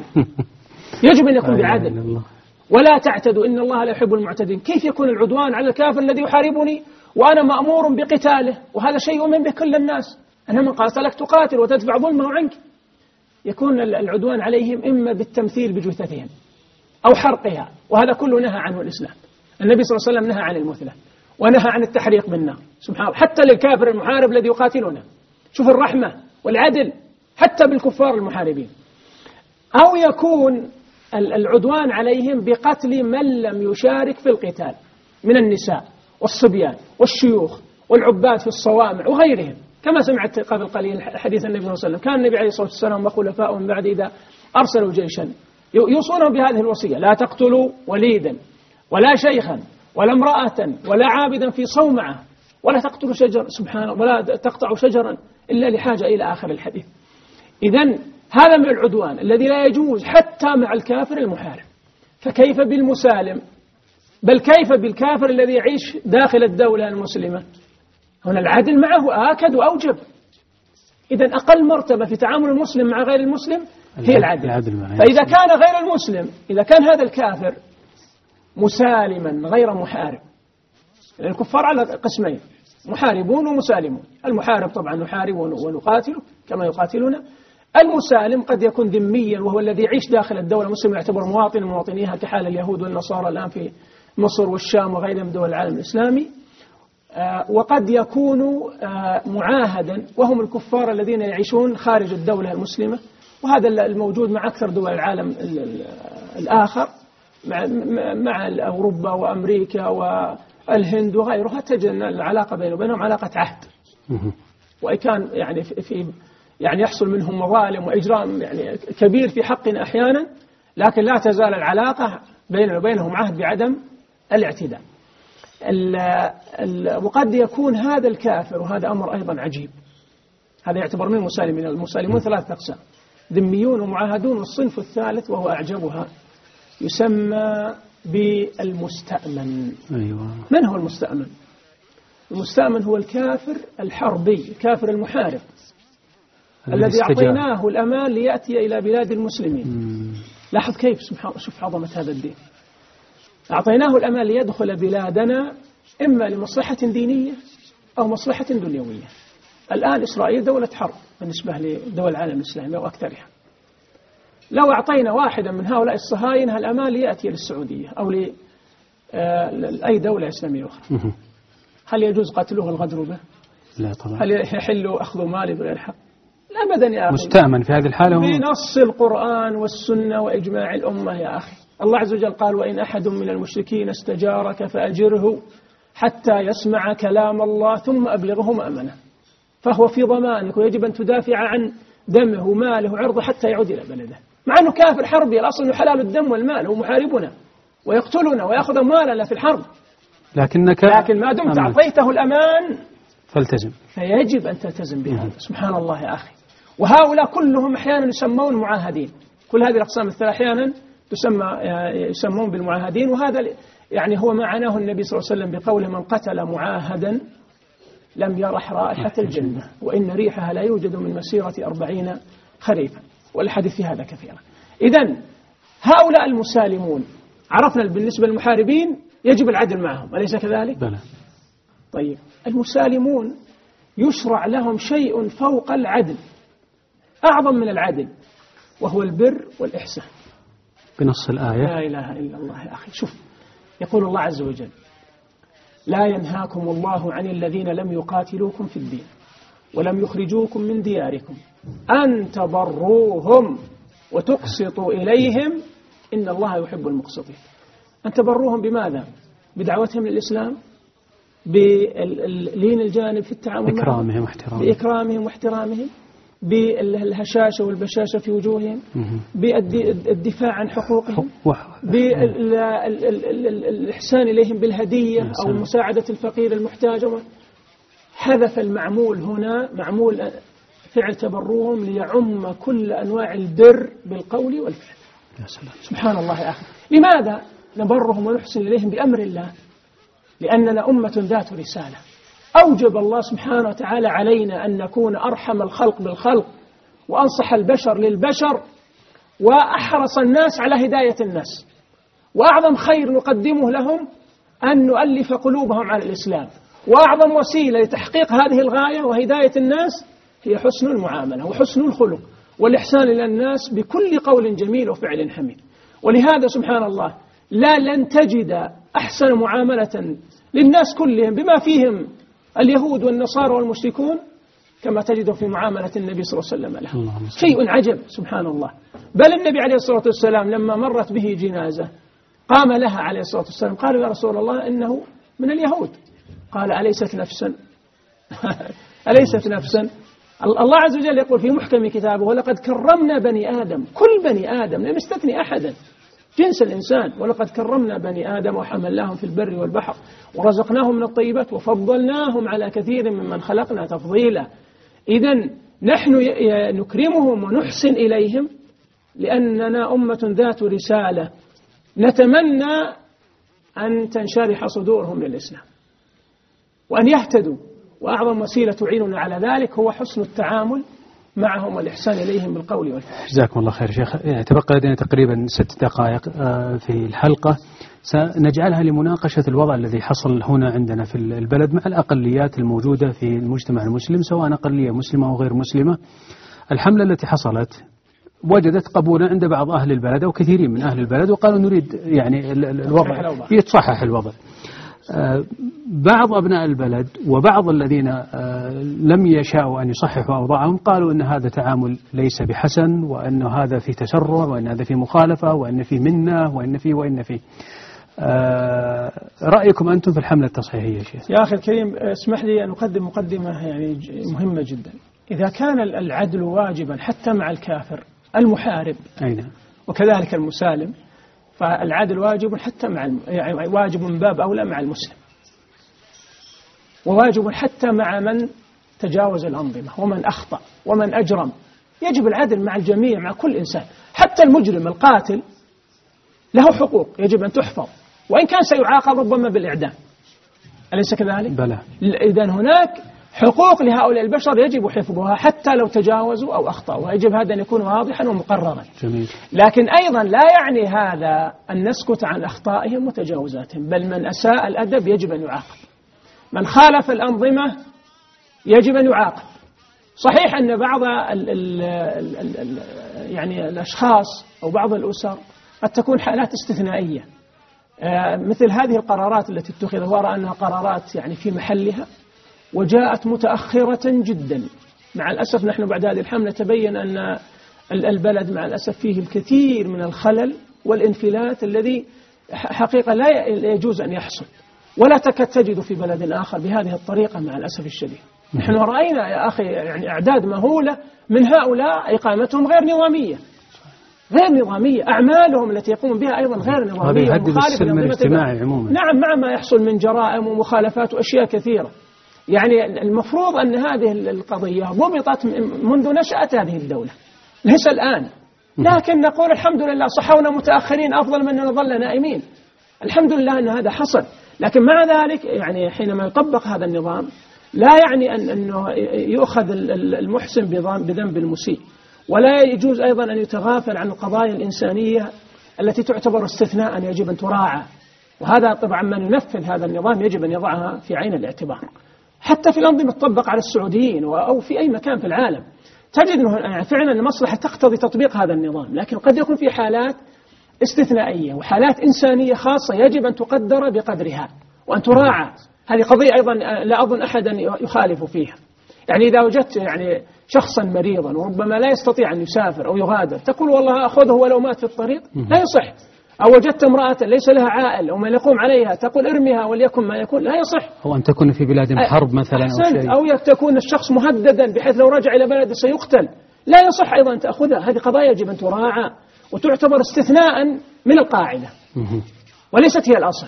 يجب أن يكون بعدل. ولا تعتدوا إن الله لا يحب المعتدين. كيف يكون العدوان على الكافر الذي يحاربني وأنا مأمور بقتاله؟ وهذا شيء من به كل الناس، أنا من قاتلك تقاتل وتدفع ظلمه عنك. يكون العدوان عليهم إما بالتمثيل بجثثهم أو حرقها، وهذا كله نهى عنه الإسلام. النبي صلى الله عليه وسلم نهى عن المثلة ونهى عن التحريق بالنار سبحانه، حتى للكافر المحارب الذي يقاتلونه. شوف الرحمة والعدل حتى بالكفار المحاربين. أو يكون العدوان عليهم بقتل من لم يشارك في القتال من النساء والصبيان والشيوخ والعباد في الصوامع وغيرهم، كما سمعت قبل قليل حديث النبي صلى الله عليه وسلم. كان النبي عليه الصلاة والسلام وخلفاؤه من بعد إذا أرسلوا جيشا يوصونهم بهذه الوصية: لا تقتلوا وليدا ولا شيخا ولا امرأة ولا عابدا في صومعة ولا تقتلوا شجر سبحانه ولا تقطعوا شجرا إلا لحاجة إلى آخر الحديث. إذن هذا من العدوان الذي لا يجوز حتى مع الكافر المحارب، فكيف بالمسالم؟ بل كيف بالكافر الذي يعيش داخل الدولة المسلمة؟ هنا العدل معه آكد وأوجب. إذن أقل مرتبة في تعامل المسلم مع غير المسلم هي العدل. فإذا كان غير المسلم، إذا كان هذا الكافر مسالما غير محارب، الكفار على قسمين: محاربون ومسالمون. المحارب طبعا نحارب ونقاتل كما يقاتلون. المسالم قد يكون ذميا، وهو الذي يعيش داخل الدولة المسلمة يعتبر مواطن من مواطنيها، كحال اليهود والنصارى الآن في مصر والشام وغيرها من دول العالم الإسلامي. وقد يكون معاهدا، وهم الكفار الذين يعيشون خارج الدولة المسلمة، وهذا الموجود مع أكثر دول العالم الآخر، مع مع أوروبا وأمريكا والهند وغيرها، تجد أن العلاقة بينه وبينهم علاقة عهد، وإن كان يعني في يعني يحصل منهم مظالم وإجرام يعني كبير في حقنا أحيانا، لكن لا تزال العلاقة بيننا وبينهم عهد بعدم الاعتداء. ال ال وقد يكون هذا الكافر، وهذا أمر أيضا عجيب، هذا يعتبر من المسالمين. المسالمون ثلاثة أقسام: ذميون ومعاهدون، والصنف الثالث وهو أعجبها يسمى بالمستأمن. أيوة. من هو المستأمن؟ المستأمن هو الكافر الحربي، الكافر المحارب الذي أعطيناه الأمان ليأتي إلى بلاد المسلمين. مم. لاحظ كيف، شوف عظمة هذا الدين. أعطيناه الأمان ليدخل بلادنا إما لمصلحة دينية أو مصلحة دنيوية. الآن إسرائيل دولة حرب بالنسبة لدول العالم الإسلامي وأكثرها. لو أعطينا واحدا من هؤلاء الصهاينة الأمان ليأتي للسعودية أو لأي دولة إسلامية أخرى، هل يجوز قتله والغدر به؟ لا طبعا. هل يحل أخذ ماله بغير حق؟ أبدا يا أخي. مستأمن في هذه الحالة بنص القرآن والسنة وإجماع الأمة يا أخي. الله عز وجل قال: وإن أحد من المشركين استجارك فأجره حتى يسمع كلام الله ثم أبلغه مأمنه. فهو في ضمانك، ويجب أن تدافع عن دمه وماله وعرضه حتى يعود إلى بلده، مع أنه كافر حربي. الأصل أنه حلال الدم والمال، هو محاربنا ويقتلنا ويأخذ أموالنا في الحرب، لكنك لكن ما دمت أعطيته الأمان فالتزم، فيجب أن تلتزم بهذا. سبحان الله يا أخي. وهؤلاء كلهم أحيانا يسمون معاهدين. كل هذه الأقسام الثلاثة أحيانا تسمى يسمون بالمعاهدين، وهذا يعني هو ما عناه النبي صلى الله عليه وسلم بقوله: من قتل معاهدا لم يرح رائحة الجنة وإن ريحها لا يوجد من مسيرة أربعين خريفا. والحديث في هذا كثيرا. إذن هؤلاء المسالمون عرفنا بالنسبة للمحاربين يجب العدل معهم، أليس كذلك؟ بلى. طيب، المسالمون يشرع لهم شيء فوق العدل، أعظم من العدل، وهو البر والإحسان بنص الآية. لا إله إلا الله يا أخي. شوف، يقول الله عز وجل: لا ينهاكم الله عن الذين لم يقاتلوكم في الدين ولم يخرجوكم من دياركم أن تبروهم وتقسطوا إليهم إن الله يحب المقسطين. أن تبروهم بماذا؟ بدعوتهم للإسلام، بلين الجانب في التعامل بإكرامهم واحترامهم، بإكرامهم واحترامهم، بالهشاشة والبشاشة في وجوههم، بالدفاع عن حقوقهم، بالإحسان إليهم بالهدية أو مساعدة الفقير المحتاج. حذف المعمول هنا معمول فعل تبروهم ليعم كل أنواع البر بالقول والفعل. يا سلام. سبحان الله يا أخي. لماذا نبرهم ونحسن إليهم؟ بأمر الله، لأننا أمة ذات رسالة. أوجب الله سبحانه وتعالى علينا أن نكون أرحم الخلق بالخلق، وأنصح البشر للبشر، وأحرص الناس على هداية الناس. وأعظم خير نقدمه لهم أن نؤلف قلوبهم على الإسلام. وأعظم وسيلة لتحقيق هذه الغاية وهداية الناس هي حسن المعاملة وحسن الخلق والإحسان إلى الناس بكل قول جميل وفعل حميد. ولهذا سبحان الله لا لن تجد أحسن معاملة للناس كلهم بما فيهم اليهود والنصارى والمشركون كما تجد في معاملة النبي صلى الله عليه وسلم لهم. شيء عجب سبحان الله. بل النبي عليه الصلاة والسلام لما مرت به جنازة قام لها عليه الصلاة والسلام، قالوا: يا رسول الله إنه من اليهود. قال: أليست نفسا أليست نفسا. الله عز وجل يقول في محكم كتابه: ولقد كرمنا بني آدم، كل بني آدم لم يستثني أحدا، جنس الإنسان. ولقد كرمنا بني آدم وحملناهم في البر والبحر ورزقناهم من الطيبات وفضلناهم على كثير ممن خلقنا تفضيلا. إذن نحن نكرمهم ونحسن إليهم لأننا أمة ذات رسالة، نتمنى أن تنشرح صدورهم للإسلام وأن يهتدوا، وأعظم وسيلة تعيننا على ذلك هو حسن التعامل معهم والإحسان إليهم بالقول والفعل. جزاكم الله خير شيخ. تبقى لدينا تقريبا ست دقائق في الحلقة، سنجعلها لمناقشة الوضع الذي حصل هنا عندنا في البلد مع الأقليات الموجودة في المجتمع المسلم، سواء أقلية مسلمة أو غير مسلمة. الحملة التي حصلت وجدت قبولا عند بعض أهل البلد أو كثيرين من أهل البلد، وقالوا نريد يعني الوضع يتصحح الوضع. بعض أبناء البلد وبعض الذين لم يشاءوا أن يصححوا أوضاعهم قالوا أن هذا تعامل ليس بحسن، وأن هذا في تشرع، وأن هذا في مخالفة، وأن في منة، وأن في وأن في. رأيكم أنتم في الحملة التصحيحية يا شيخ؟ يا أخي الكريم، اسمح لي أن أقدم مقدمة يعني مهمة جدا. إذا كان العدل واجبا حتى مع الكافر المحارب أين؟ وكذلك المسالم، فالعدل واجب حتى مع الم... يعني واجب من باب أولى مع المسلم، وواجب حتى مع من تجاوز الأنظمة ومن أخطأ ومن أجرم. يجب العدل مع الجميع، مع كل إنسان، حتى المجرم القاتل له حقوق يجب أن تحفظ، وإن كان سيعاقب ربما بالإعدام، أليس كذلك؟ بلى. إذن هناك حقوق لهؤلاء البشر يجب حفظها حتى لو تجاوزوا أو أخطأوا، ويجب هذا أن يكون واضحا ومقررا. جميل. لكن أيضا لا يعني هذا أن نسكت عن أخطائهم وتجاوزاتهم، بل من أساء الأدب يجب أن يعاقب، من خالف الأنظمة يجب أن يعاقب. صحيح أن بعض ال ال ال ال يعني الأشخاص أو بعض الأسر قد تكون حالات استثنائية، مثل هذه القرارات التي اتخذت، وأرى أنها قرارات يعني في محلها وجاءت متأخرة جدا. مع الأسف نحن بعد هذه الحملة تبين أن البلد مع الأسف فيه الكثير من الخلل والانفلات الذي حقيقة لا يجوز أن يحصل، ولا تكاد تجد في بلد آخر بهذه الطريقة مع الأسف الشديد. نحن رأينا يا أخي يعني أعداد مهولة من هؤلاء إقامتهم غير نظامية، غير نظامية، أعمالهم التي يقومون بها أيضا غير نظامية. هذا يهدد السلم الاجتماعي عموما. نعم، مع ما يحصل من جرائم ومخالفات وأشياء كثيرة. يعني المفروض أن هذه القضية ضبطت منذ نشأة هذه الدولة، ليس الآن. لكن نقول الحمد لله صحونا متأخرين أفضل من أن نظل نائمين. الحمد لله أن هذا حصل. لكن مع ذلك يعني حينما يطبق هذا النظام لا يعني أن أنه يؤخذ المحسن بذنب المسيء، ولا يجوز أيضا أن يتغافل عن القضايا الإنسانية التي تعتبر استثناء يجب أن تراعى. وهذا طبعا من ينفذ هذا النظام يجب أن يضعها في عين الاعتبار. حتى في الأنظمة تطبق على السعوديين أو في أي مكان في العالم تجد أنه يعني فعلا المصلحة تقتضي تطبيق هذا النظام، لكن قد يكون في حالات استثنائية وحالات إنسانية خاصة يجب أن تقدر بقدرها وأن تراعى. هذه قضية أيضا لا أظن أحدا يخالف فيها. يعني إذا وجدت يعني شخصا مريضا وربما لا يستطيع أن يسافر أو يغادر، تقول والله أخذه ولو مات في الطريق، لا يصح. أو وجدت امرأة ليس لها عائل أو من يقوم عليها، تقول ارميها وليكن ما يكون، لا يصح. أو أن تكون في بلاد حرب مثلا أو شيء، أو تكون الشخص مهددا بحيث لو رجع إلى بلده سيقتل، لا يصح أيضا أن تأخذها. هذه قضايا يجب أن تراعى وتعتبر استثناء من القاعدة وليست هي الأصل.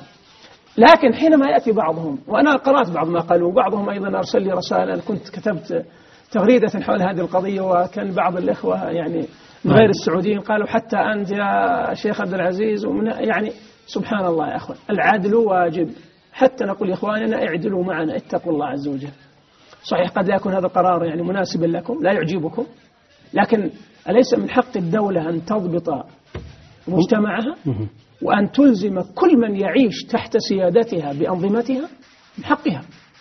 لكن حينما يأتي بعضهم، وأنا قرأت بعض ما قالوا، وبعضهم أيضا أرسل لي رسائل، أنا كنت كتبت تغريدة حول هذه القضية، وكان بعض الإخوة يعني من غير السعوديين قالوا حتى أنت يا شيخ عبد العزيز، ومن يعني سبحان الله يا أخوان، العدل واجب. حتى نقول يا إخواننا اعدلوا معنا، اتقوا الله عز وجل. صحيح قد لا يكون هذا القرار يعني مناسبا لكم، لا يعجبكم، لكن أليس من حق الدولة أن تضبط مجتمعها وأن تلزم كل من يعيش تحت سيادتها بأنظمتها؟ من حقها.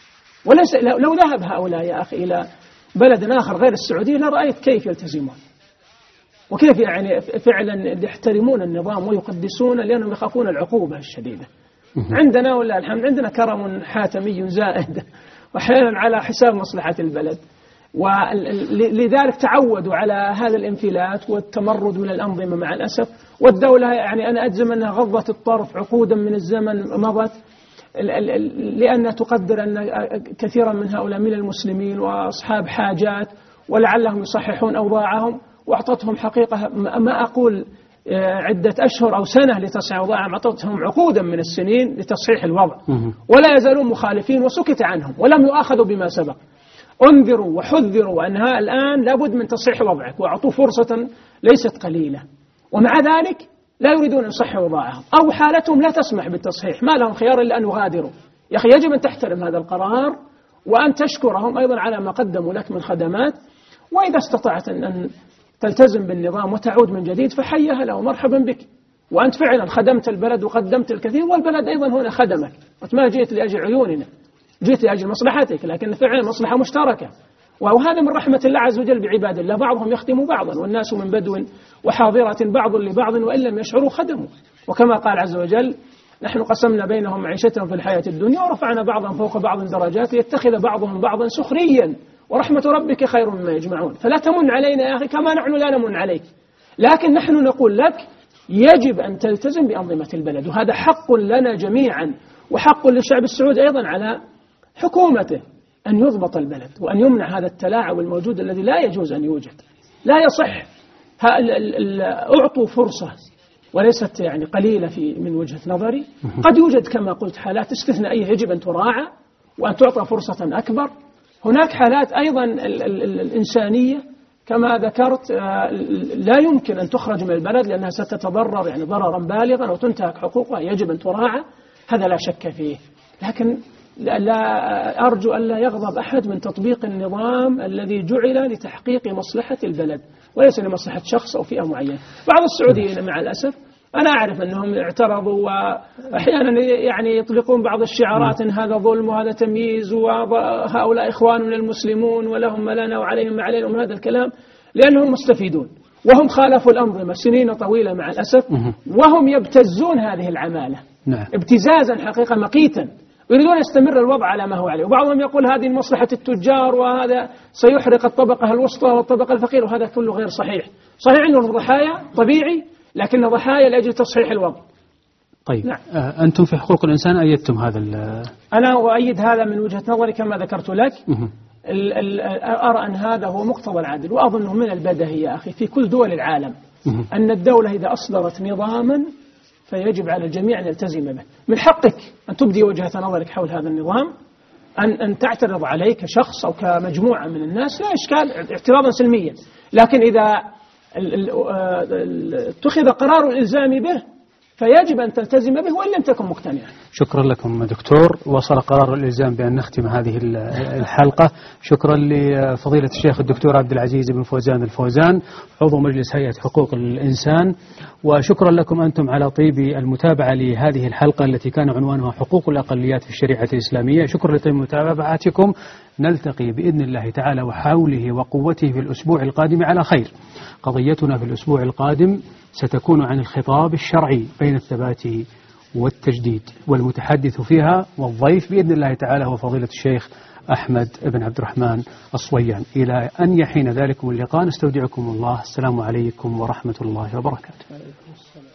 وليس لو ذهب هؤلاء يا أخي إلى بلد آخر غير السعودية لرأيت كيف يلتزمون وكيف يعني فعلا يحترمون النظام ويقدسون، لأنهم يخافون العقوبة الشديدة. عندنا ولا الحمد عندنا كرم حاتمي زائد، وأحيانا على حساب مصلحة البلد، ولذلك تعودوا على هذا الانفلات والتمرد من الأنظمة مع الأسف. والدولة يعني أنا أجزم أنها غضت الطرف عقودا من الزمن مضت، لأنها تقدر أن كثيرا من هؤلاء من المسلمين وأصحاب حاجات ولعلهم يصححون أوضاعهم، وأعطتهم حقيقة ما أقول عدة أشهر أو سنة لتصحيح أوضاعهم، أعطتهم عقودا من السنين لتصحيح الوضع، ولا يزالون مخالفين وسكت عنهم ولم يؤاخذوا بما سبق. أنذروا وحذروا أنها الآن لابد من تصحيح وضعك، وأعطوا فرصة ليست قليلة، ومع ذلك لا يريدون أن يصححوا وضعهم، أو حالتهم لا تسمح بالتصحيح، ما لهم خيار إلا أن يغادروا. يا أخي يجب أن تحترم هذا القرار وأن تشكرهم أيضا على ما قدموا لك من خدمات، وإذا استطعت أن تلتزم بالنظام وتعود من جديد فحيا هلا ومرحبا بك، وأنت فعلا خدمت البلد وقدمت الكثير، والبلد أيضا هنا خدمك، وأنت ما جئت لأجل عيوننا، جئت لأجل مصلحتك، لكن فعلا مصلحة مشتركة. وهذا من رحمة الله عز وجل بعباد الله، بعضهم يخدم بعضا، والناس من بدو وحاضرة بعض لبعض، وإن لم يشعروا خدموا. وكما قال عز وجل: نحن قسمنا بينهم معيشتهم في الحياة الدنيا ورفعنا بعضهم فوق بعض درجات ليتخذ بعضهم بعضا سخريا ورحمة ربك خير مما يجمعون. فلا تمن علينا يا أخي كما نحن لا نمن عليك، لكن نحن نقول لك يجب أن تلتزم بأنظمة البلد، وهذا حق لنا جميعا، وحق للشعب السعودي أيضا على حكومته أن يضبط البلد وأن يمنع هذا التلاعب الموجود الذي لا يجوز أن يوجد. لا يصح. أعطوا فرصة وليست يعني قليلة في من وجهة نظري. قد يوجد كما قلت حالات استثنائية يجب أن تراعى وأن تعطى فرصة أكبر. هناك حالات أيضا ال ال ال الإنسانية كما ذكرت لا يمكن أن تخرج من البلد لأنها ستتضرر يعني ضررا بالغا وتنتهك حقوقها، يجب أن تراعى، هذا لا شك فيه. لكن لا أرجو أن لا يغضب أحد من تطبيق النظام الذي جعل لتحقيق مصلحة البلد وليس لمصلحة شخص أو فئة معينة. بعض السعوديين مع الأسف أنا أعرف أنهم اعترضوا وأحيانا يعني يطلقون بعض الشعارات إن هذا ظلم وهذا تمييز وهؤلاء إخواننا المسلمون ولهم ما لنا وعليهم ما علينا من هذا الكلام، لأنهم مستفيدون وهم خالفوا الأنظمة سنين طويلة مع الأسف، وهم يبتزون هذه العمالة ابتزازا حقيقة مقيتا، يريدون يستمر الوضع على ما هو عليه. وبعضهم يقول هذه مصلحة التجار وهذا سيحرق الطبقة الوسطى والطبقة الفقيرة، وهذا كله غير صحيح. صحيح أنه ضحايا طبيعي، لكن ضحايا لأجل تصحيح الوضع. طيب نعم. أنتم في حقوق الإنسان أيدتم هذا؟ أنا أؤيد هذا من وجهة نظري كما ذكرت لك. ال ال أرى أن هذا هو مقتضى العدل، وأظنه من البديهي يا أخي في كل دول العالم أن الدولة إذا أصدرت نظاما فيجب على الجميع أن يلتزم به. من حقك أن تبدي وجهة نظرك حول هذا النظام، أن أن تعترض عليه كشخص أو كمجموعة من الناس، لا إشكال، اعتراضا سلميا. لكن إذا اتخذ قرار الإلزام به فيجب أن تلتزم به وإن لم تكن مقتنعا. شكرا لكم دكتور. وصل قرار الإلزام بأن نختم هذه الحلقة. شكرا لفضيلة الشيخ الدكتور عبد العزيز بن فوزان الفوزان عضو مجلس هيئة حقوق الإنسان، وشكرا لكم أنتم على طيب المتابعة لهذه الحلقة التي كان عنوانها حقوق الأقليات في الشريعة الإسلامية. شكرا لطيب متابعتكم. نلتقي بإذن الله تعالى وحوله وقوته في الأسبوع القادم على خير. قضيتنا في الأسبوع القادم ستكون عن الخطاب الشرعي بين الثبات والتجديد، والمتحدث فيها والضيف بإذن الله تعالى هو فضيلة الشيخ أحمد بن عبد الرحمن الصويان. إلى أن يحين ذلكم اللقاء نستودعكم الله. السلام عليكم ورحمة الله وبركاته.